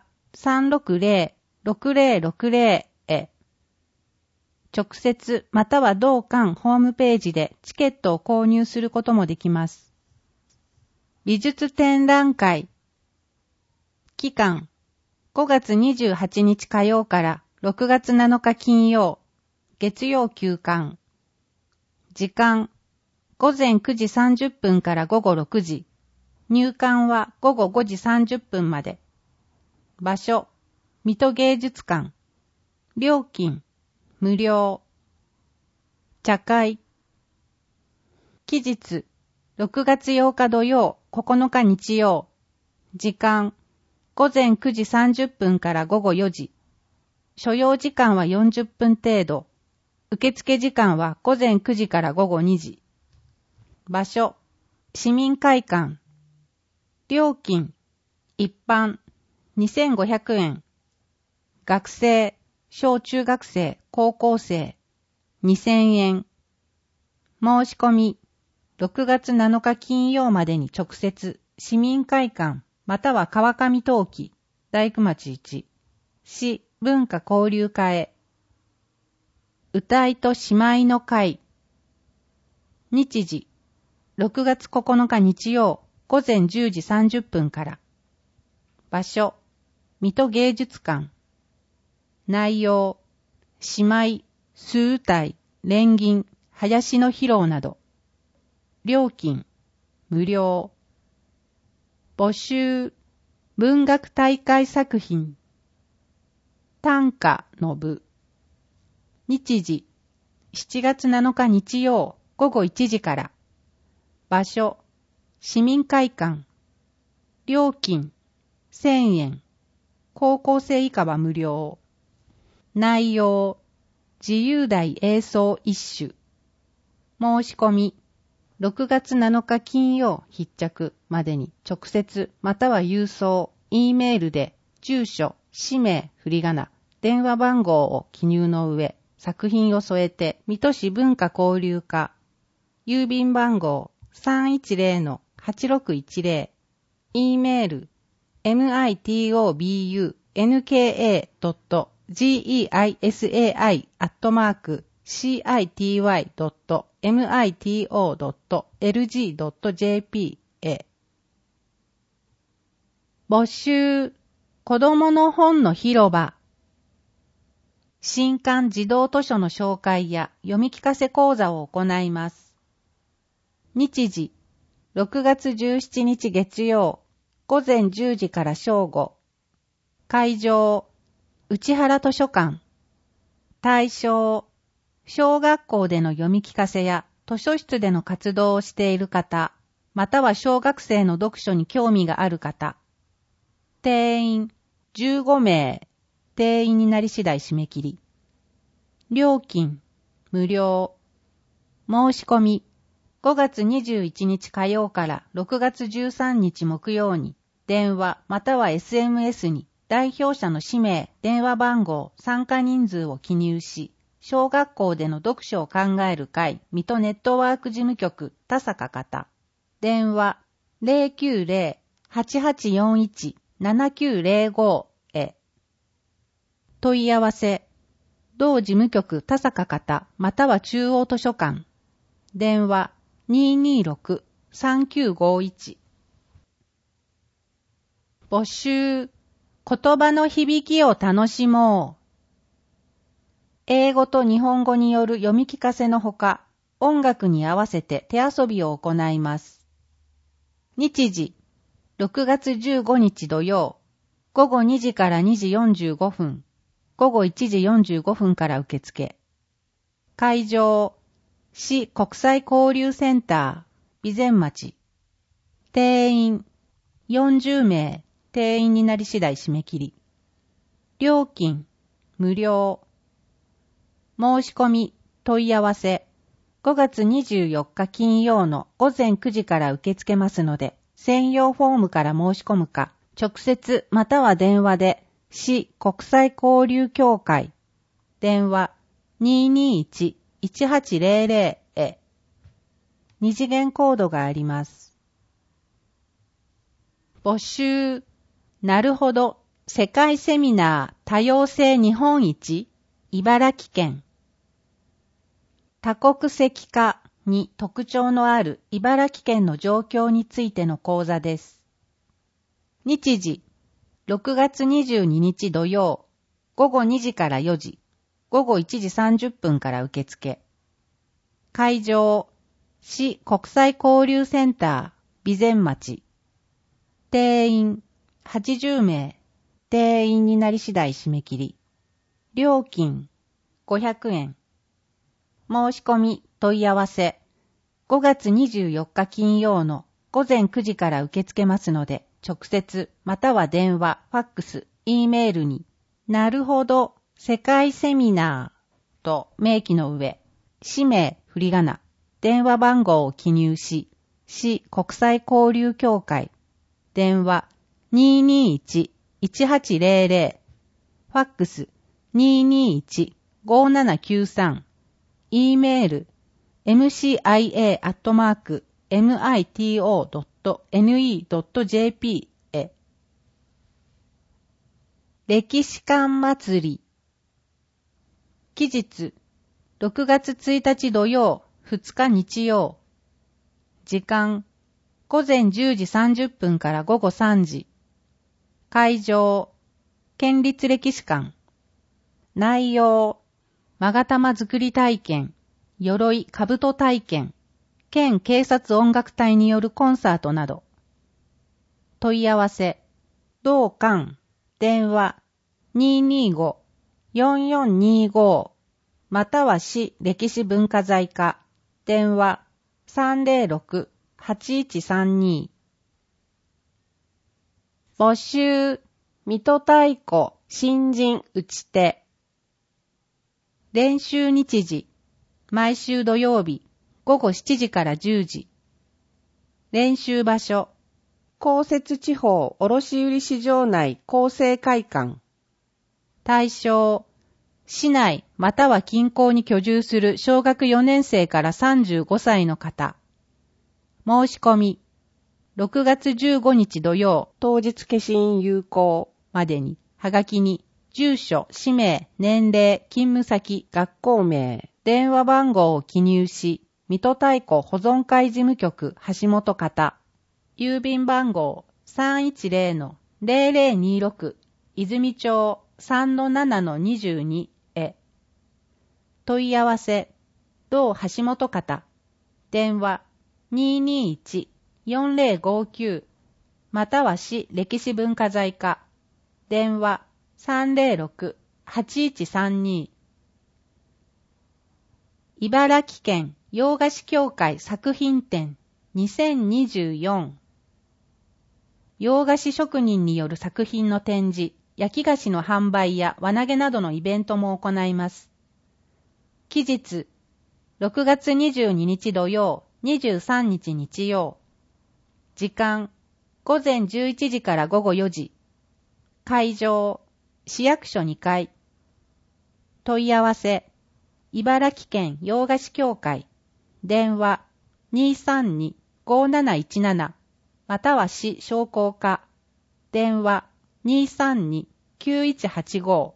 360-6060 へ。直接または同館ホームページでチケットを購入することもできます。美術展覧会。期間、5月28日火曜から6月7日金曜、月曜休館。時間、午前9時30分から午後6時。入館は午後5時30分まで。場所、水戸芸術館。料金、無料。茶会。期日、6月8日土曜、9日日曜。時間、午前9時30分から午後4時。所要時間は40分程度。受付時間は午前9時から午後2時。場所、市民会館。料金、一般、2500円。学生、小中学生、高校生、2000円。申し込み、6月7日金曜までに直接、市民会館、または川上陶器、大工町1、市文化交流課へ。歌いと姉妹の会。 日時、6月9日日曜、午前10時30分から。場所、水戸芸術館。内容、姉妹、数歌、連吟、林の披露など。料金、無料。募集、文学大会作品。短歌の部。日時、7月7日日曜午後1時から。場所、市民会館。料金、1000円。高校生以下は無料。内容、自由題英奏一首。申し込み、6月7日金曜必着までに直接または郵送、Eメールで住所、氏名、振り仮名、電話番号を記入の上、作品を添えて水戸市文化交流課、郵便番号 310-8610、Eメール、mitogeisai@city.mito.lg.jp へ。募集、子供の本の広場。新刊児童図書の紹介や読み聞かせ講座を行います。日時、6月17日月曜、午前10時から正午。会場、内原図書館。対象、小学校での読み聞かせや図書室での活動をしている方、または小学生の読書に興味がある方。定員、15名。定員になり次第締め切り。料金、無料。申し込み、5月21日火曜から6月13日木曜に、電話または SMS に代表者の氏名、電話番号、参加人数を記入し、小学校での読書を考える会、水戸ネットワーク事務局、田坂方。電話、090-8841-7905 へ。問い合わせ、同事務局田坂方または中央図書館。電話 226-3951。募集、言葉の響きを楽しもう。英語と日本語による読み聞かせのほか、音楽に合わせて手遊びを行います。日時、6月15日土曜、午後2時から2時45分、午後1時45分から受付。会場、市国際交流センター、備前町。定員、40名。定員になり次第締め切り。料金、無料。申し込み、問い合わせ。5月24日金曜の午前9時から受け付けますので、専用フォームから申し込むか、直接または電話で、市国際交流協会。電話 221-1800 へ。二次元コードがあります。募集、なるほど、世界セミナー多様性日本一、茨城県。多国籍化に特徴のある茨城県の状況についての講座です。日時、6月22日土曜、午後2時から4時、午後1時30分から受付。会場、市国際交流センター、備前町。定員、80名。定員になり次第締め切り。料金、500円。申し込み、問い合わせ。5月24日金曜の午前9時から受け付けますので、直接または電話、ファックス、Eメールに、なるほど、世界セミナーと明記の上、氏名、振り仮名、電話番号を記入し、市国際交流協会、電話 221-1800、ファックス 221-5793、Eメール mcia@mito.ne.jp へ。歴史館祭り。期日、6月1日土曜、2日日曜、 時間、午前10時30分から午後3時。会場、県立歴史館。内容、勾玉作り体験、鎧兜体験、県警察音楽隊によるコンサートなど。問い合わせ、同館、電話、225-4425、または市歴史文化財課、電話、306-8132。募集、水戸太鼓新人打ち手。練習日時、毎週土曜日、午後7時から10時。練習場所、公設地方卸売市場内構成会館。対象、市内または近郊に居住する小学4年生から35歳の方。申し込み、6月15日土曜、当日消印有効までに、はがきに、住所、氏名、年齢、勤務先、学校名、電話番号を記入し、水戸太鼓保存会事務局橋本方、郵便番号 310-0026 泉町 3-7-22 へ。問い合わせ、同橋本方、電話 221-4059 または市歴史文化財課、電話 306-8132。茨城県洋菓子協会作品展2024。洋菓子職人による作品の展示、焼き菓子の販売や輪投げなどのイベントも行います。期日、6月22日土曜、23日日曜。時間、午前11時から午後4時。会場、市役所2階。問い合わせ、茨城県洋菓子協会。電話、232-5717。または市商工課。電話、232-9185。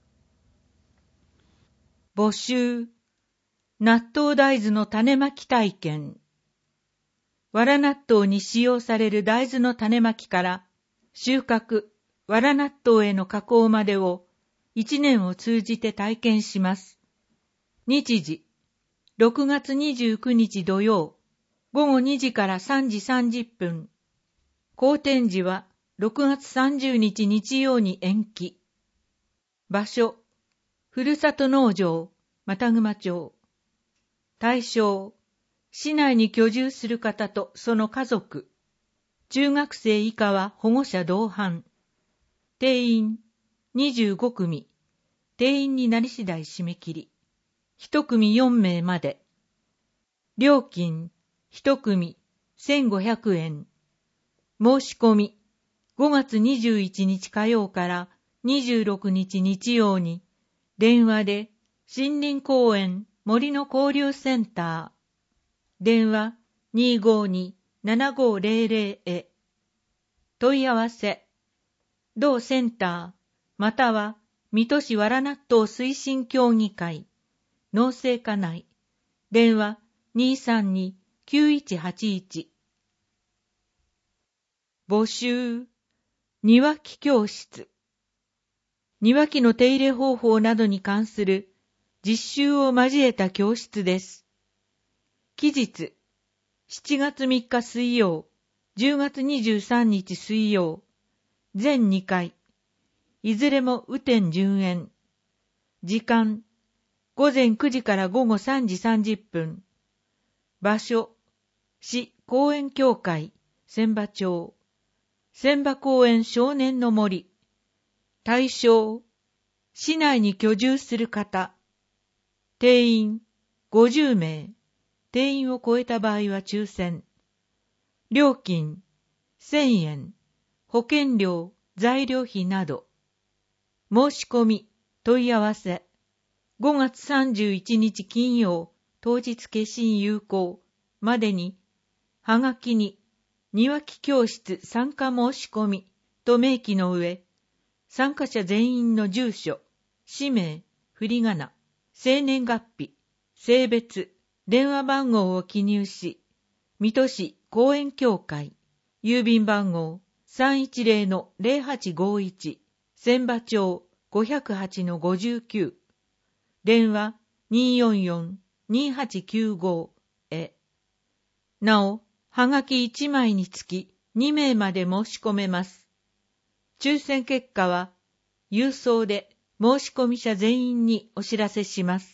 募集、納豆大豆の種まき体験。わら納豆に使用される大豆の種まきから収穫、わら納豆への加工までを1年を通じて体験します。日時、6月29日土曜、午後2時から3時30分。公展時は6月30日日曜に延期。場所、ふるさと農場、又熊町。対象、市内に居住する方とその家族。中学生以下は保護者同伴。定員25組。定員になり次第締め切り。1組4名まで。料金1組1500円。申し込み5月21日火曜から26日日曜に電話で森林公園森の交流センター電話 252-7500 へ。問い合わせ、同センターまたは水戸市わら納豆推進協議会農政課内電話 232-9181。募集、庭木教室。庭木の手入れ方法などに関する実習を交えた教室です。期日、7月3日水曜、10月23日水曜、全2回、いずれも雨天順延。時間、午前9時から午後3時30分。場所、市公園協会、千葉町。千葉公園少年の森。対象、市内に居住する方。定員50名。定員を超えた場合は抽選。料金1000円。保険料、材料費など。申し込み、問い合わせ。5月31日金曜、当日消印有効までに、はがきに、庭木教室参加申し込みと明記の上、参加者全員の住所、氏名、振り仮名、生年月日、性別、電話番号を記入し、 水戸市公園協会、郵便番号 310-0851、千葉町508-59、電話244-2895へ。なお、はがき1枚につき2名まで申し込めます。抽選結果は、郵送で申し込み者全員にお知らせします。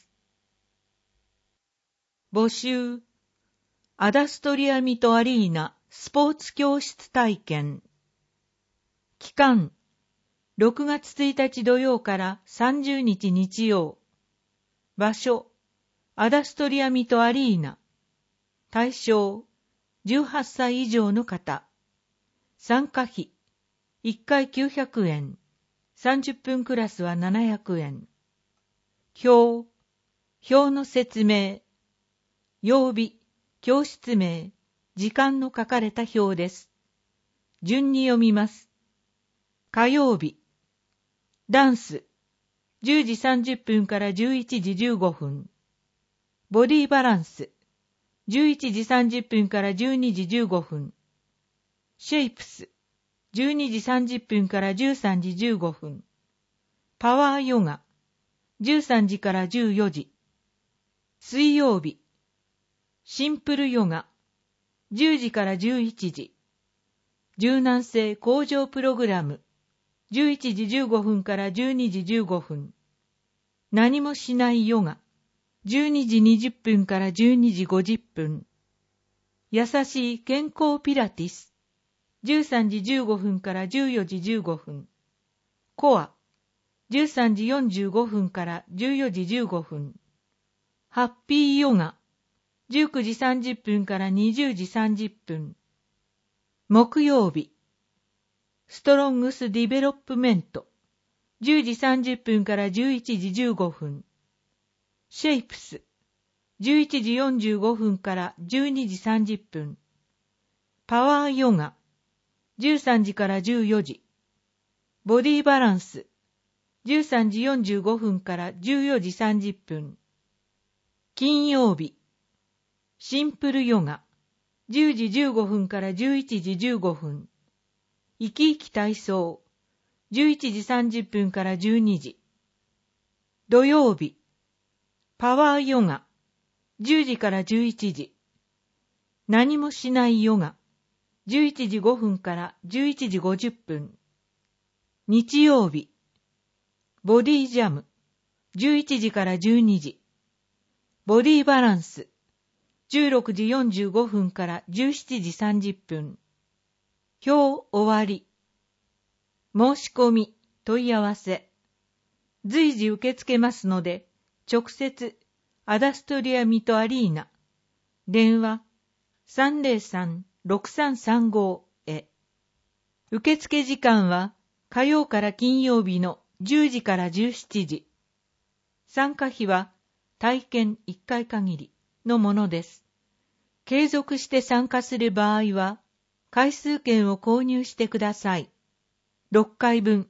募集。アダストリアミトアリーナスポーツ教室体験。期間。6月1日土曜から30日日曜。場所。アダストリアミトアリーナ。対象。18歳以上の方。参加費。1回900円。30分クラスは700円。表の説明。曜日、教室名、時間の書かれた表です。順に読みます。火曜日。ダンス。10時30分から11時15分。ボディバランス。11時30分から12時15分。シェイプス。12時30分から13時15分。パワーヨガ。13時から14時。水曜日。シンプルヨガ。10時から11時。柔軟性向上プログラム。11時15分から12時15分。何もしないヨガ。12時20分から12時50分。優しい健康ピラティス。13時15分から14時15分。コア。13時45分から14時15分。ハッピーヨガ。19時30分から20時30分。木曜日。ストロングスディベロップメント。10時30分から11時15分。シェイプス。11時45分から12時30分。パワーヨガ。13時から14時。ボディバランス。13時45分から14時30分。金曜日。シンプルヨガ。10時15分から11時15分。生き生き体操。11時30分から12時。土曜日。パワーヨガ。10時から11時。何もしないヨガ。11時5分から11時50分。日曜日。ボディジャム。11時から12時。ボディバランス。16時45分から17時30分。表終わり。申し込み、問い合わせ。随時受け付けますので、直接、アダストリアミトアリーナ。電話、303-6335へ。受付時間は、火曜から金曜日の10時から17時。参加費は、体験1回限りのものです。継続して参加する場合は、回数券を購入してください。6回分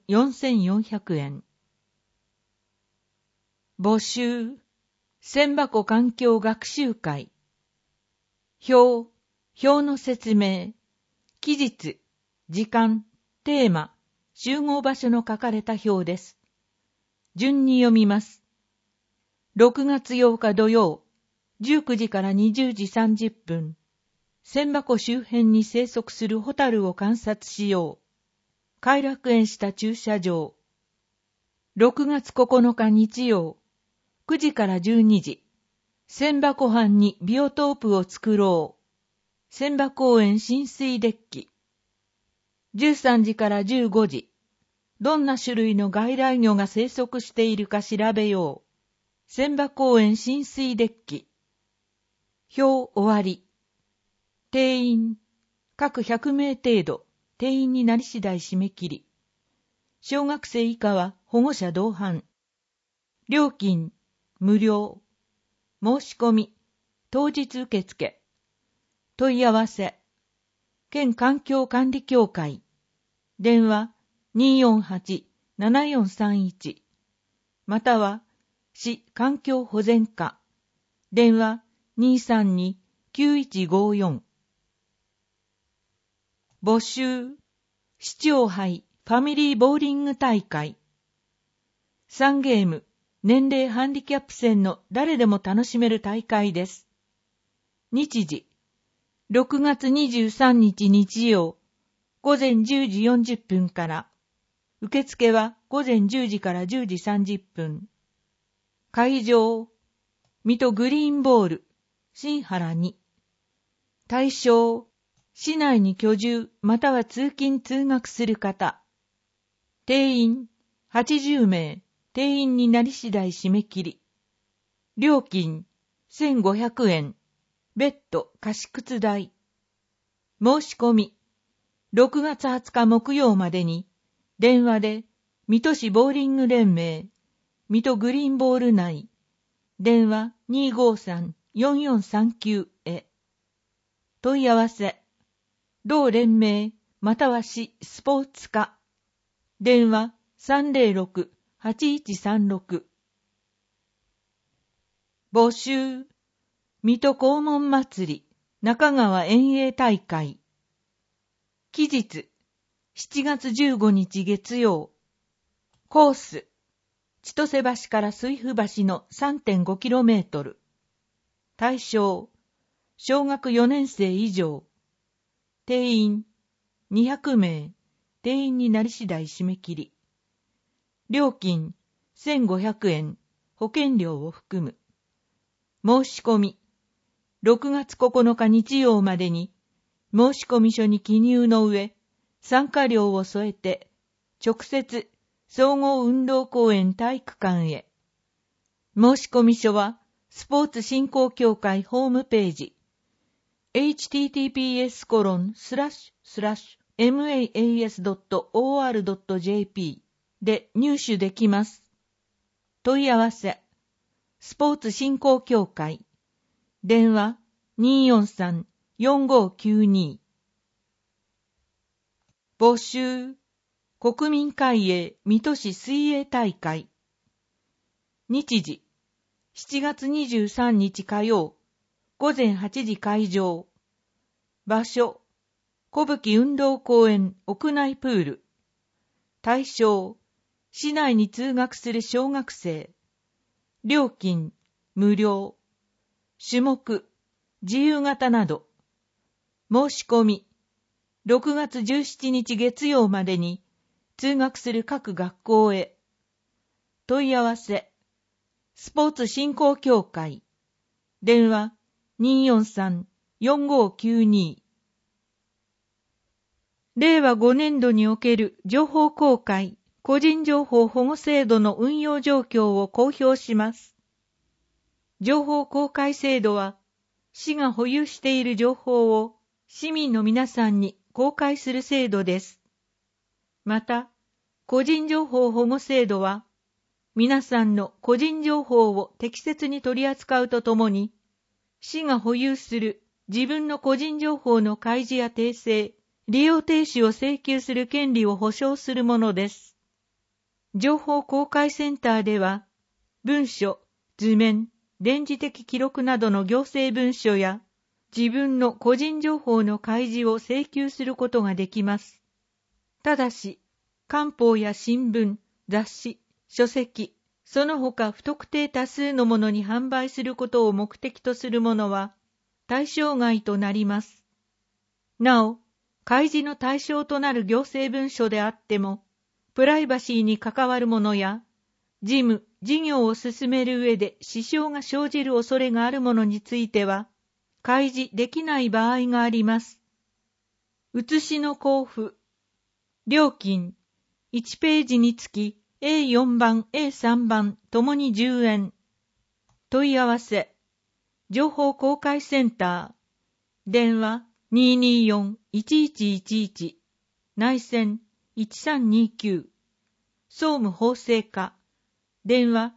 4400円。募集。千葉湖環境学習会。表の説明。期日、時間、テーマ、集合場所の書かれた表です。順に読みます。6月8日土曜、19時から20時30分。千葉湖周辺に生息するホタルを観察しよう。偕楽園下駐車場。6月9日日曜、9時から12時。千葉湖畔にビオトープを作ろう。千葉公園浸水デッキ。13時から15時。どんな種類の外来魚が生息しているか調べよう。千葉公園浸水デッキ。表終わり。定員。各100名程度。定員になり次第締め切り。小学生以下は保護者同伴。料金。無料。申し込み。当日受付。問い合わせ。県環境管理協会。電話 248-7431。または、市環境保全課。電話 232-9154。 募集、市長杯ファミリーボーリング大会。3ゲーム、年齢ハンディキャップ戦の誰でも楽しめる大会です。日時、6月23日日曜、午前10時40分から。受付は午前10時から10時30分。会場、水戸グリーンボール、新原2。対象、市内に居住または通勤通学する方。定員、80名、定員になり次第締め切り。料金、1500円、別途貸靴代。申し込み、6月20日木曜までに、電話で、水戸市ボーリング連盟、水戸グリーンボール内、電話 253-4439 へ。問い合わせ、同連盟または市スポーツ課、電話 306-8136。募集、水戸黄門祭り中川遠泳大会。期日、7月15日月曜。コース、千歳橋から水府橋の 3.5km。対象、小学4年生以上。定員、200名。定員になり次第締め切り。料金、1500円。保険料を含む。申し込み、6月9日日曜までに、申込書に記入の上、参加料を添えて、直接、総合運動公園体育館へ。申込書は、スポーツ振興協会ホームページ、https://maas.or.jp で入手できます。問い合わせ、スポーツ振興協会、電話 243-4592。募集、国民会泳水戸市水泳大会。日時、7月23日火曜、午前8時開場。場所、小吹運動公園屋内プール。対象、市内に通学する小学生。料金、無料。種目、自由形など。申し込み、6月17日月曜までに通学する各学校へ。問い合わせ、スポーツ振興協会。電話 243-4592。令和5年度における情報公開、個人情報保護制度の運用状況を公表します。情報公開制度は、市が保有している情報を市民の皆さんに公開する制度です。また、個人情報保護制度は、皆さんの個人情報を適切に取り扱うとともに、市が保有する自分の個人情報の開示や訂正、利用停止を請求する権利を保障するものです。情報公開センターでは、文書、図面、電磁的記録などの行政文書や、自分の個人情報の開示を請求することができます。ただし、官報や新聞、雑誌、書籍、その他不特定多数のものに販売することを目的とするものは、対象外となります。なお、開示の対象となる行政文書であっても、プライバシーに関わるものや、事務、事業を進める上で支障が生じる恐れがあるものについては、開示できない場合があります。写しの交付。料金、1ページにつき A4 番、A3 番ともに10円。問い合わせ、情報公開センター、電話 224-1111、内線1329、総務法制課、電話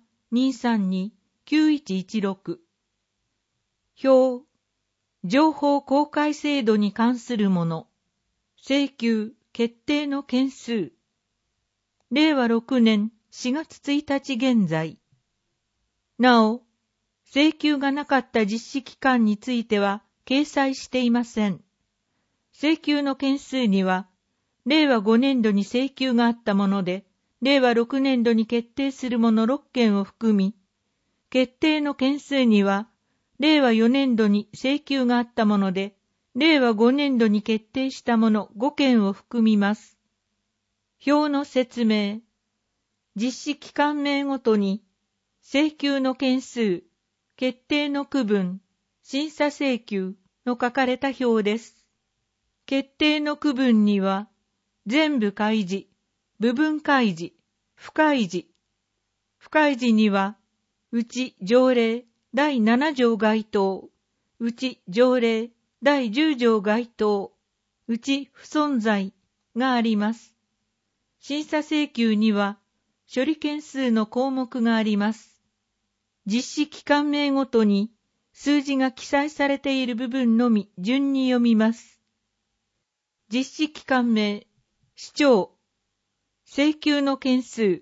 232-9116。表、情報公開制度に関するもの、請求、決定の件数、令和6年4月1日現在。なお、請求がなかった実施期間については掲載していません。 請求の件数には、令和5年度に請求があったもので、令和6年度に決定するもの6件を含み、決定の件数には、令和4年度に請求があったもので、令和5年度に決定したもの5件を含みます。表の説明。実施期間名ごとに、請求の件数、決定の区分、審査請求の書かれた表です。決定の区分には、全部開示、部分開示、不開示。不開示には、うち条例第7条該当、うち条例第10条該当、うち不存在があります。審査請求には、処理件数の項目があります。実施期間名ごとに数字が記載されている部分のみ順に読みます。実施期間名、視聴、請求の件数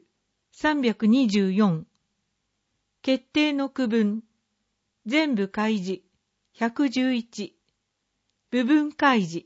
324、決定の区分、全部開示111、部分開示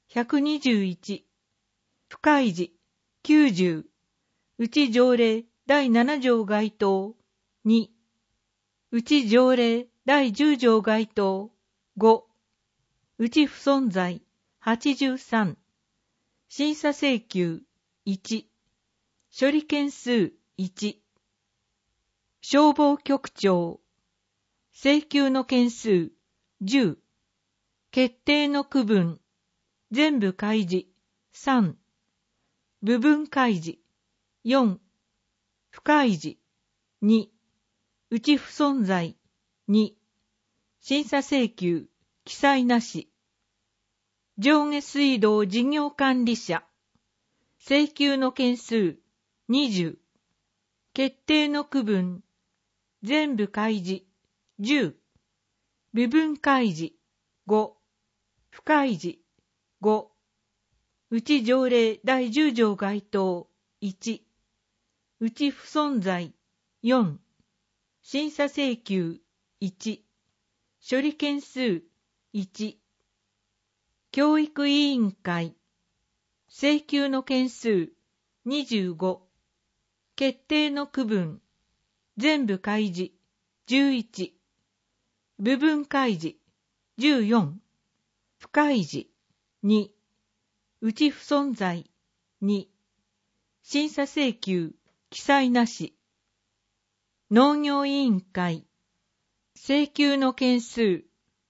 121、不開示90、うち条例第7条該当2、うち条例第10条該当5、うち不存在83、審査請求1、処理件数1、消防局長、請求の件数10、決定の区分、全部開示3、部分開示4、不開示2、うち不存在2、審査請求記載なし。上下水道事業管理者、請求の件数20、決定の区分、全部開示10、部分開示5、不開示5、うち条例第10条該当1、うち不存在4、審査請求1、処理件数1、教育委員会、請求の件数25、決定の区分、全部開示11、部分開示14、不開示2、うち不存在2、審査請求記載なし。農業委員会、請求の件数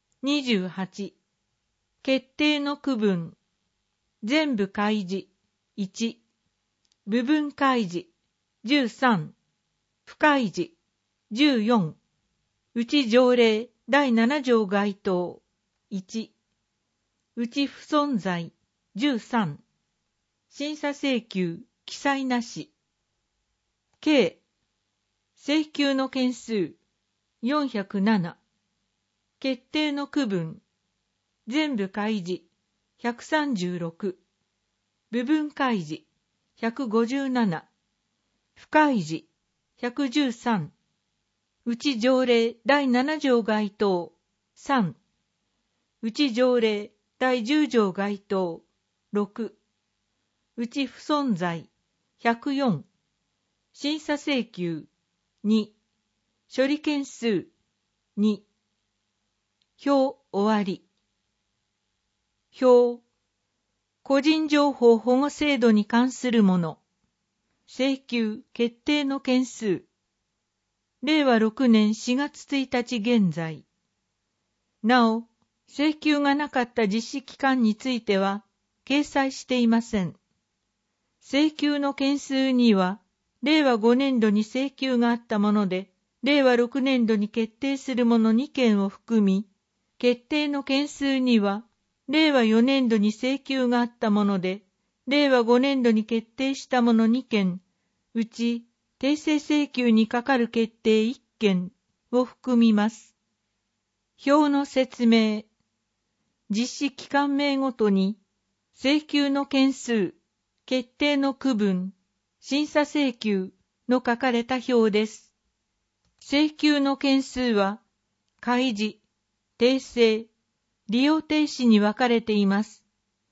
28、決定の区分、全部開示1、部分開示13、不開示14、うち条例第7条該当1、うち不存在13、審査請求記載なし。計、請求の件数407、決定の区分、全部開示136、部分開示157、不開示113、うち条例第7条該当3、うち条例第10条該当6、うち不存在104、審査請求2、処理件数2、表終わり。表、個人情報保護制度に関するもの、請求決定の件数、令和6年4月1日現在。なお、請求がなかった実施期間については、掲載していません。請求の件数には、令和5年度に請求があったもので、令和6年度に決定するもの2件を含み、決定の件数には、令和4年度に請求があったもので、令和5年度に決定したもの2件、うち、訂正請求にかかる決定1件を含みます。表の説明。実施期間名ごとに、請求の件数、決定の区分、審査請求の書かれた表です。請求の件数は、開示、訂正、利用停止に分かれています。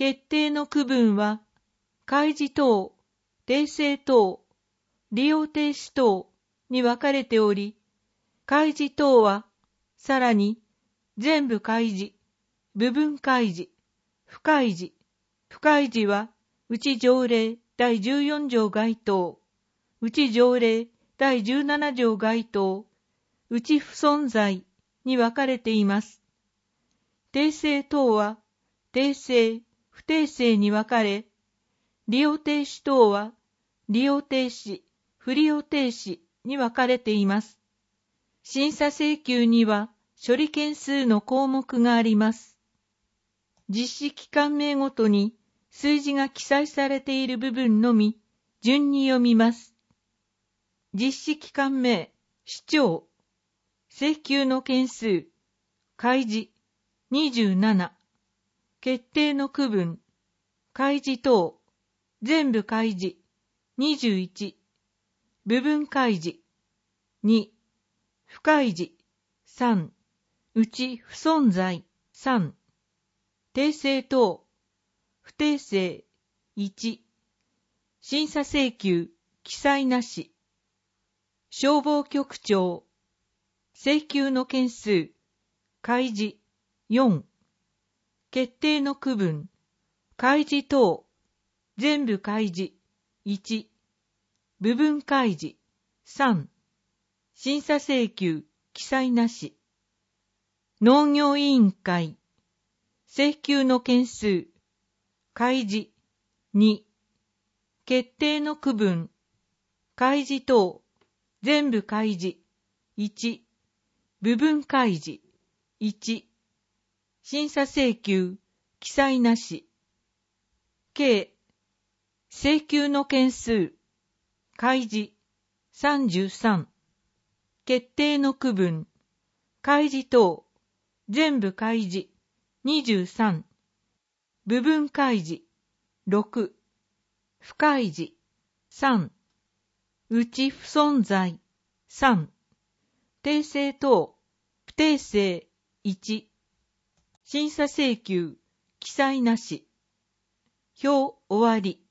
決定の区分は、開示等、訂正等、利用停止等に分かれており、開示等は、さらに、全部開示、部分開示、不開示、不開示は、うち条例第14条該当、うち条例第17条該当、うち不存在に分かれています。訂正等は、訂正、不訂正に分かれ、利用停止等は、利用停止、不利用停止に分かれています。審査請求には、処理件数の項目があります。実施期間名ごとに数字が記載されている部分のみ、順に読みます。実施期間名、主張、請求の件数、開示、27、決定の区分、開示等、全部開示、21、部分開示、2、不開示、3、うち不存在、3、訂正等、不訂正、1、審査請求、記載なし、消防局長、請求の件数、開示、4、決定の区分、開示等、全部開示、1、部分開示、3、審査請求、記載なし。農業委員会、請求の件数、開示、2、決定の区分、開示等、全部開示、1、部分開示、1、審査請求、記載なし。計、請求の件数、開示、33、決定の区分、開示等、全部開示、23、部分開示、6、不開示、3、うち不存在、3、訂正等、不訂正、1、審査請求、記載なし。表終わり。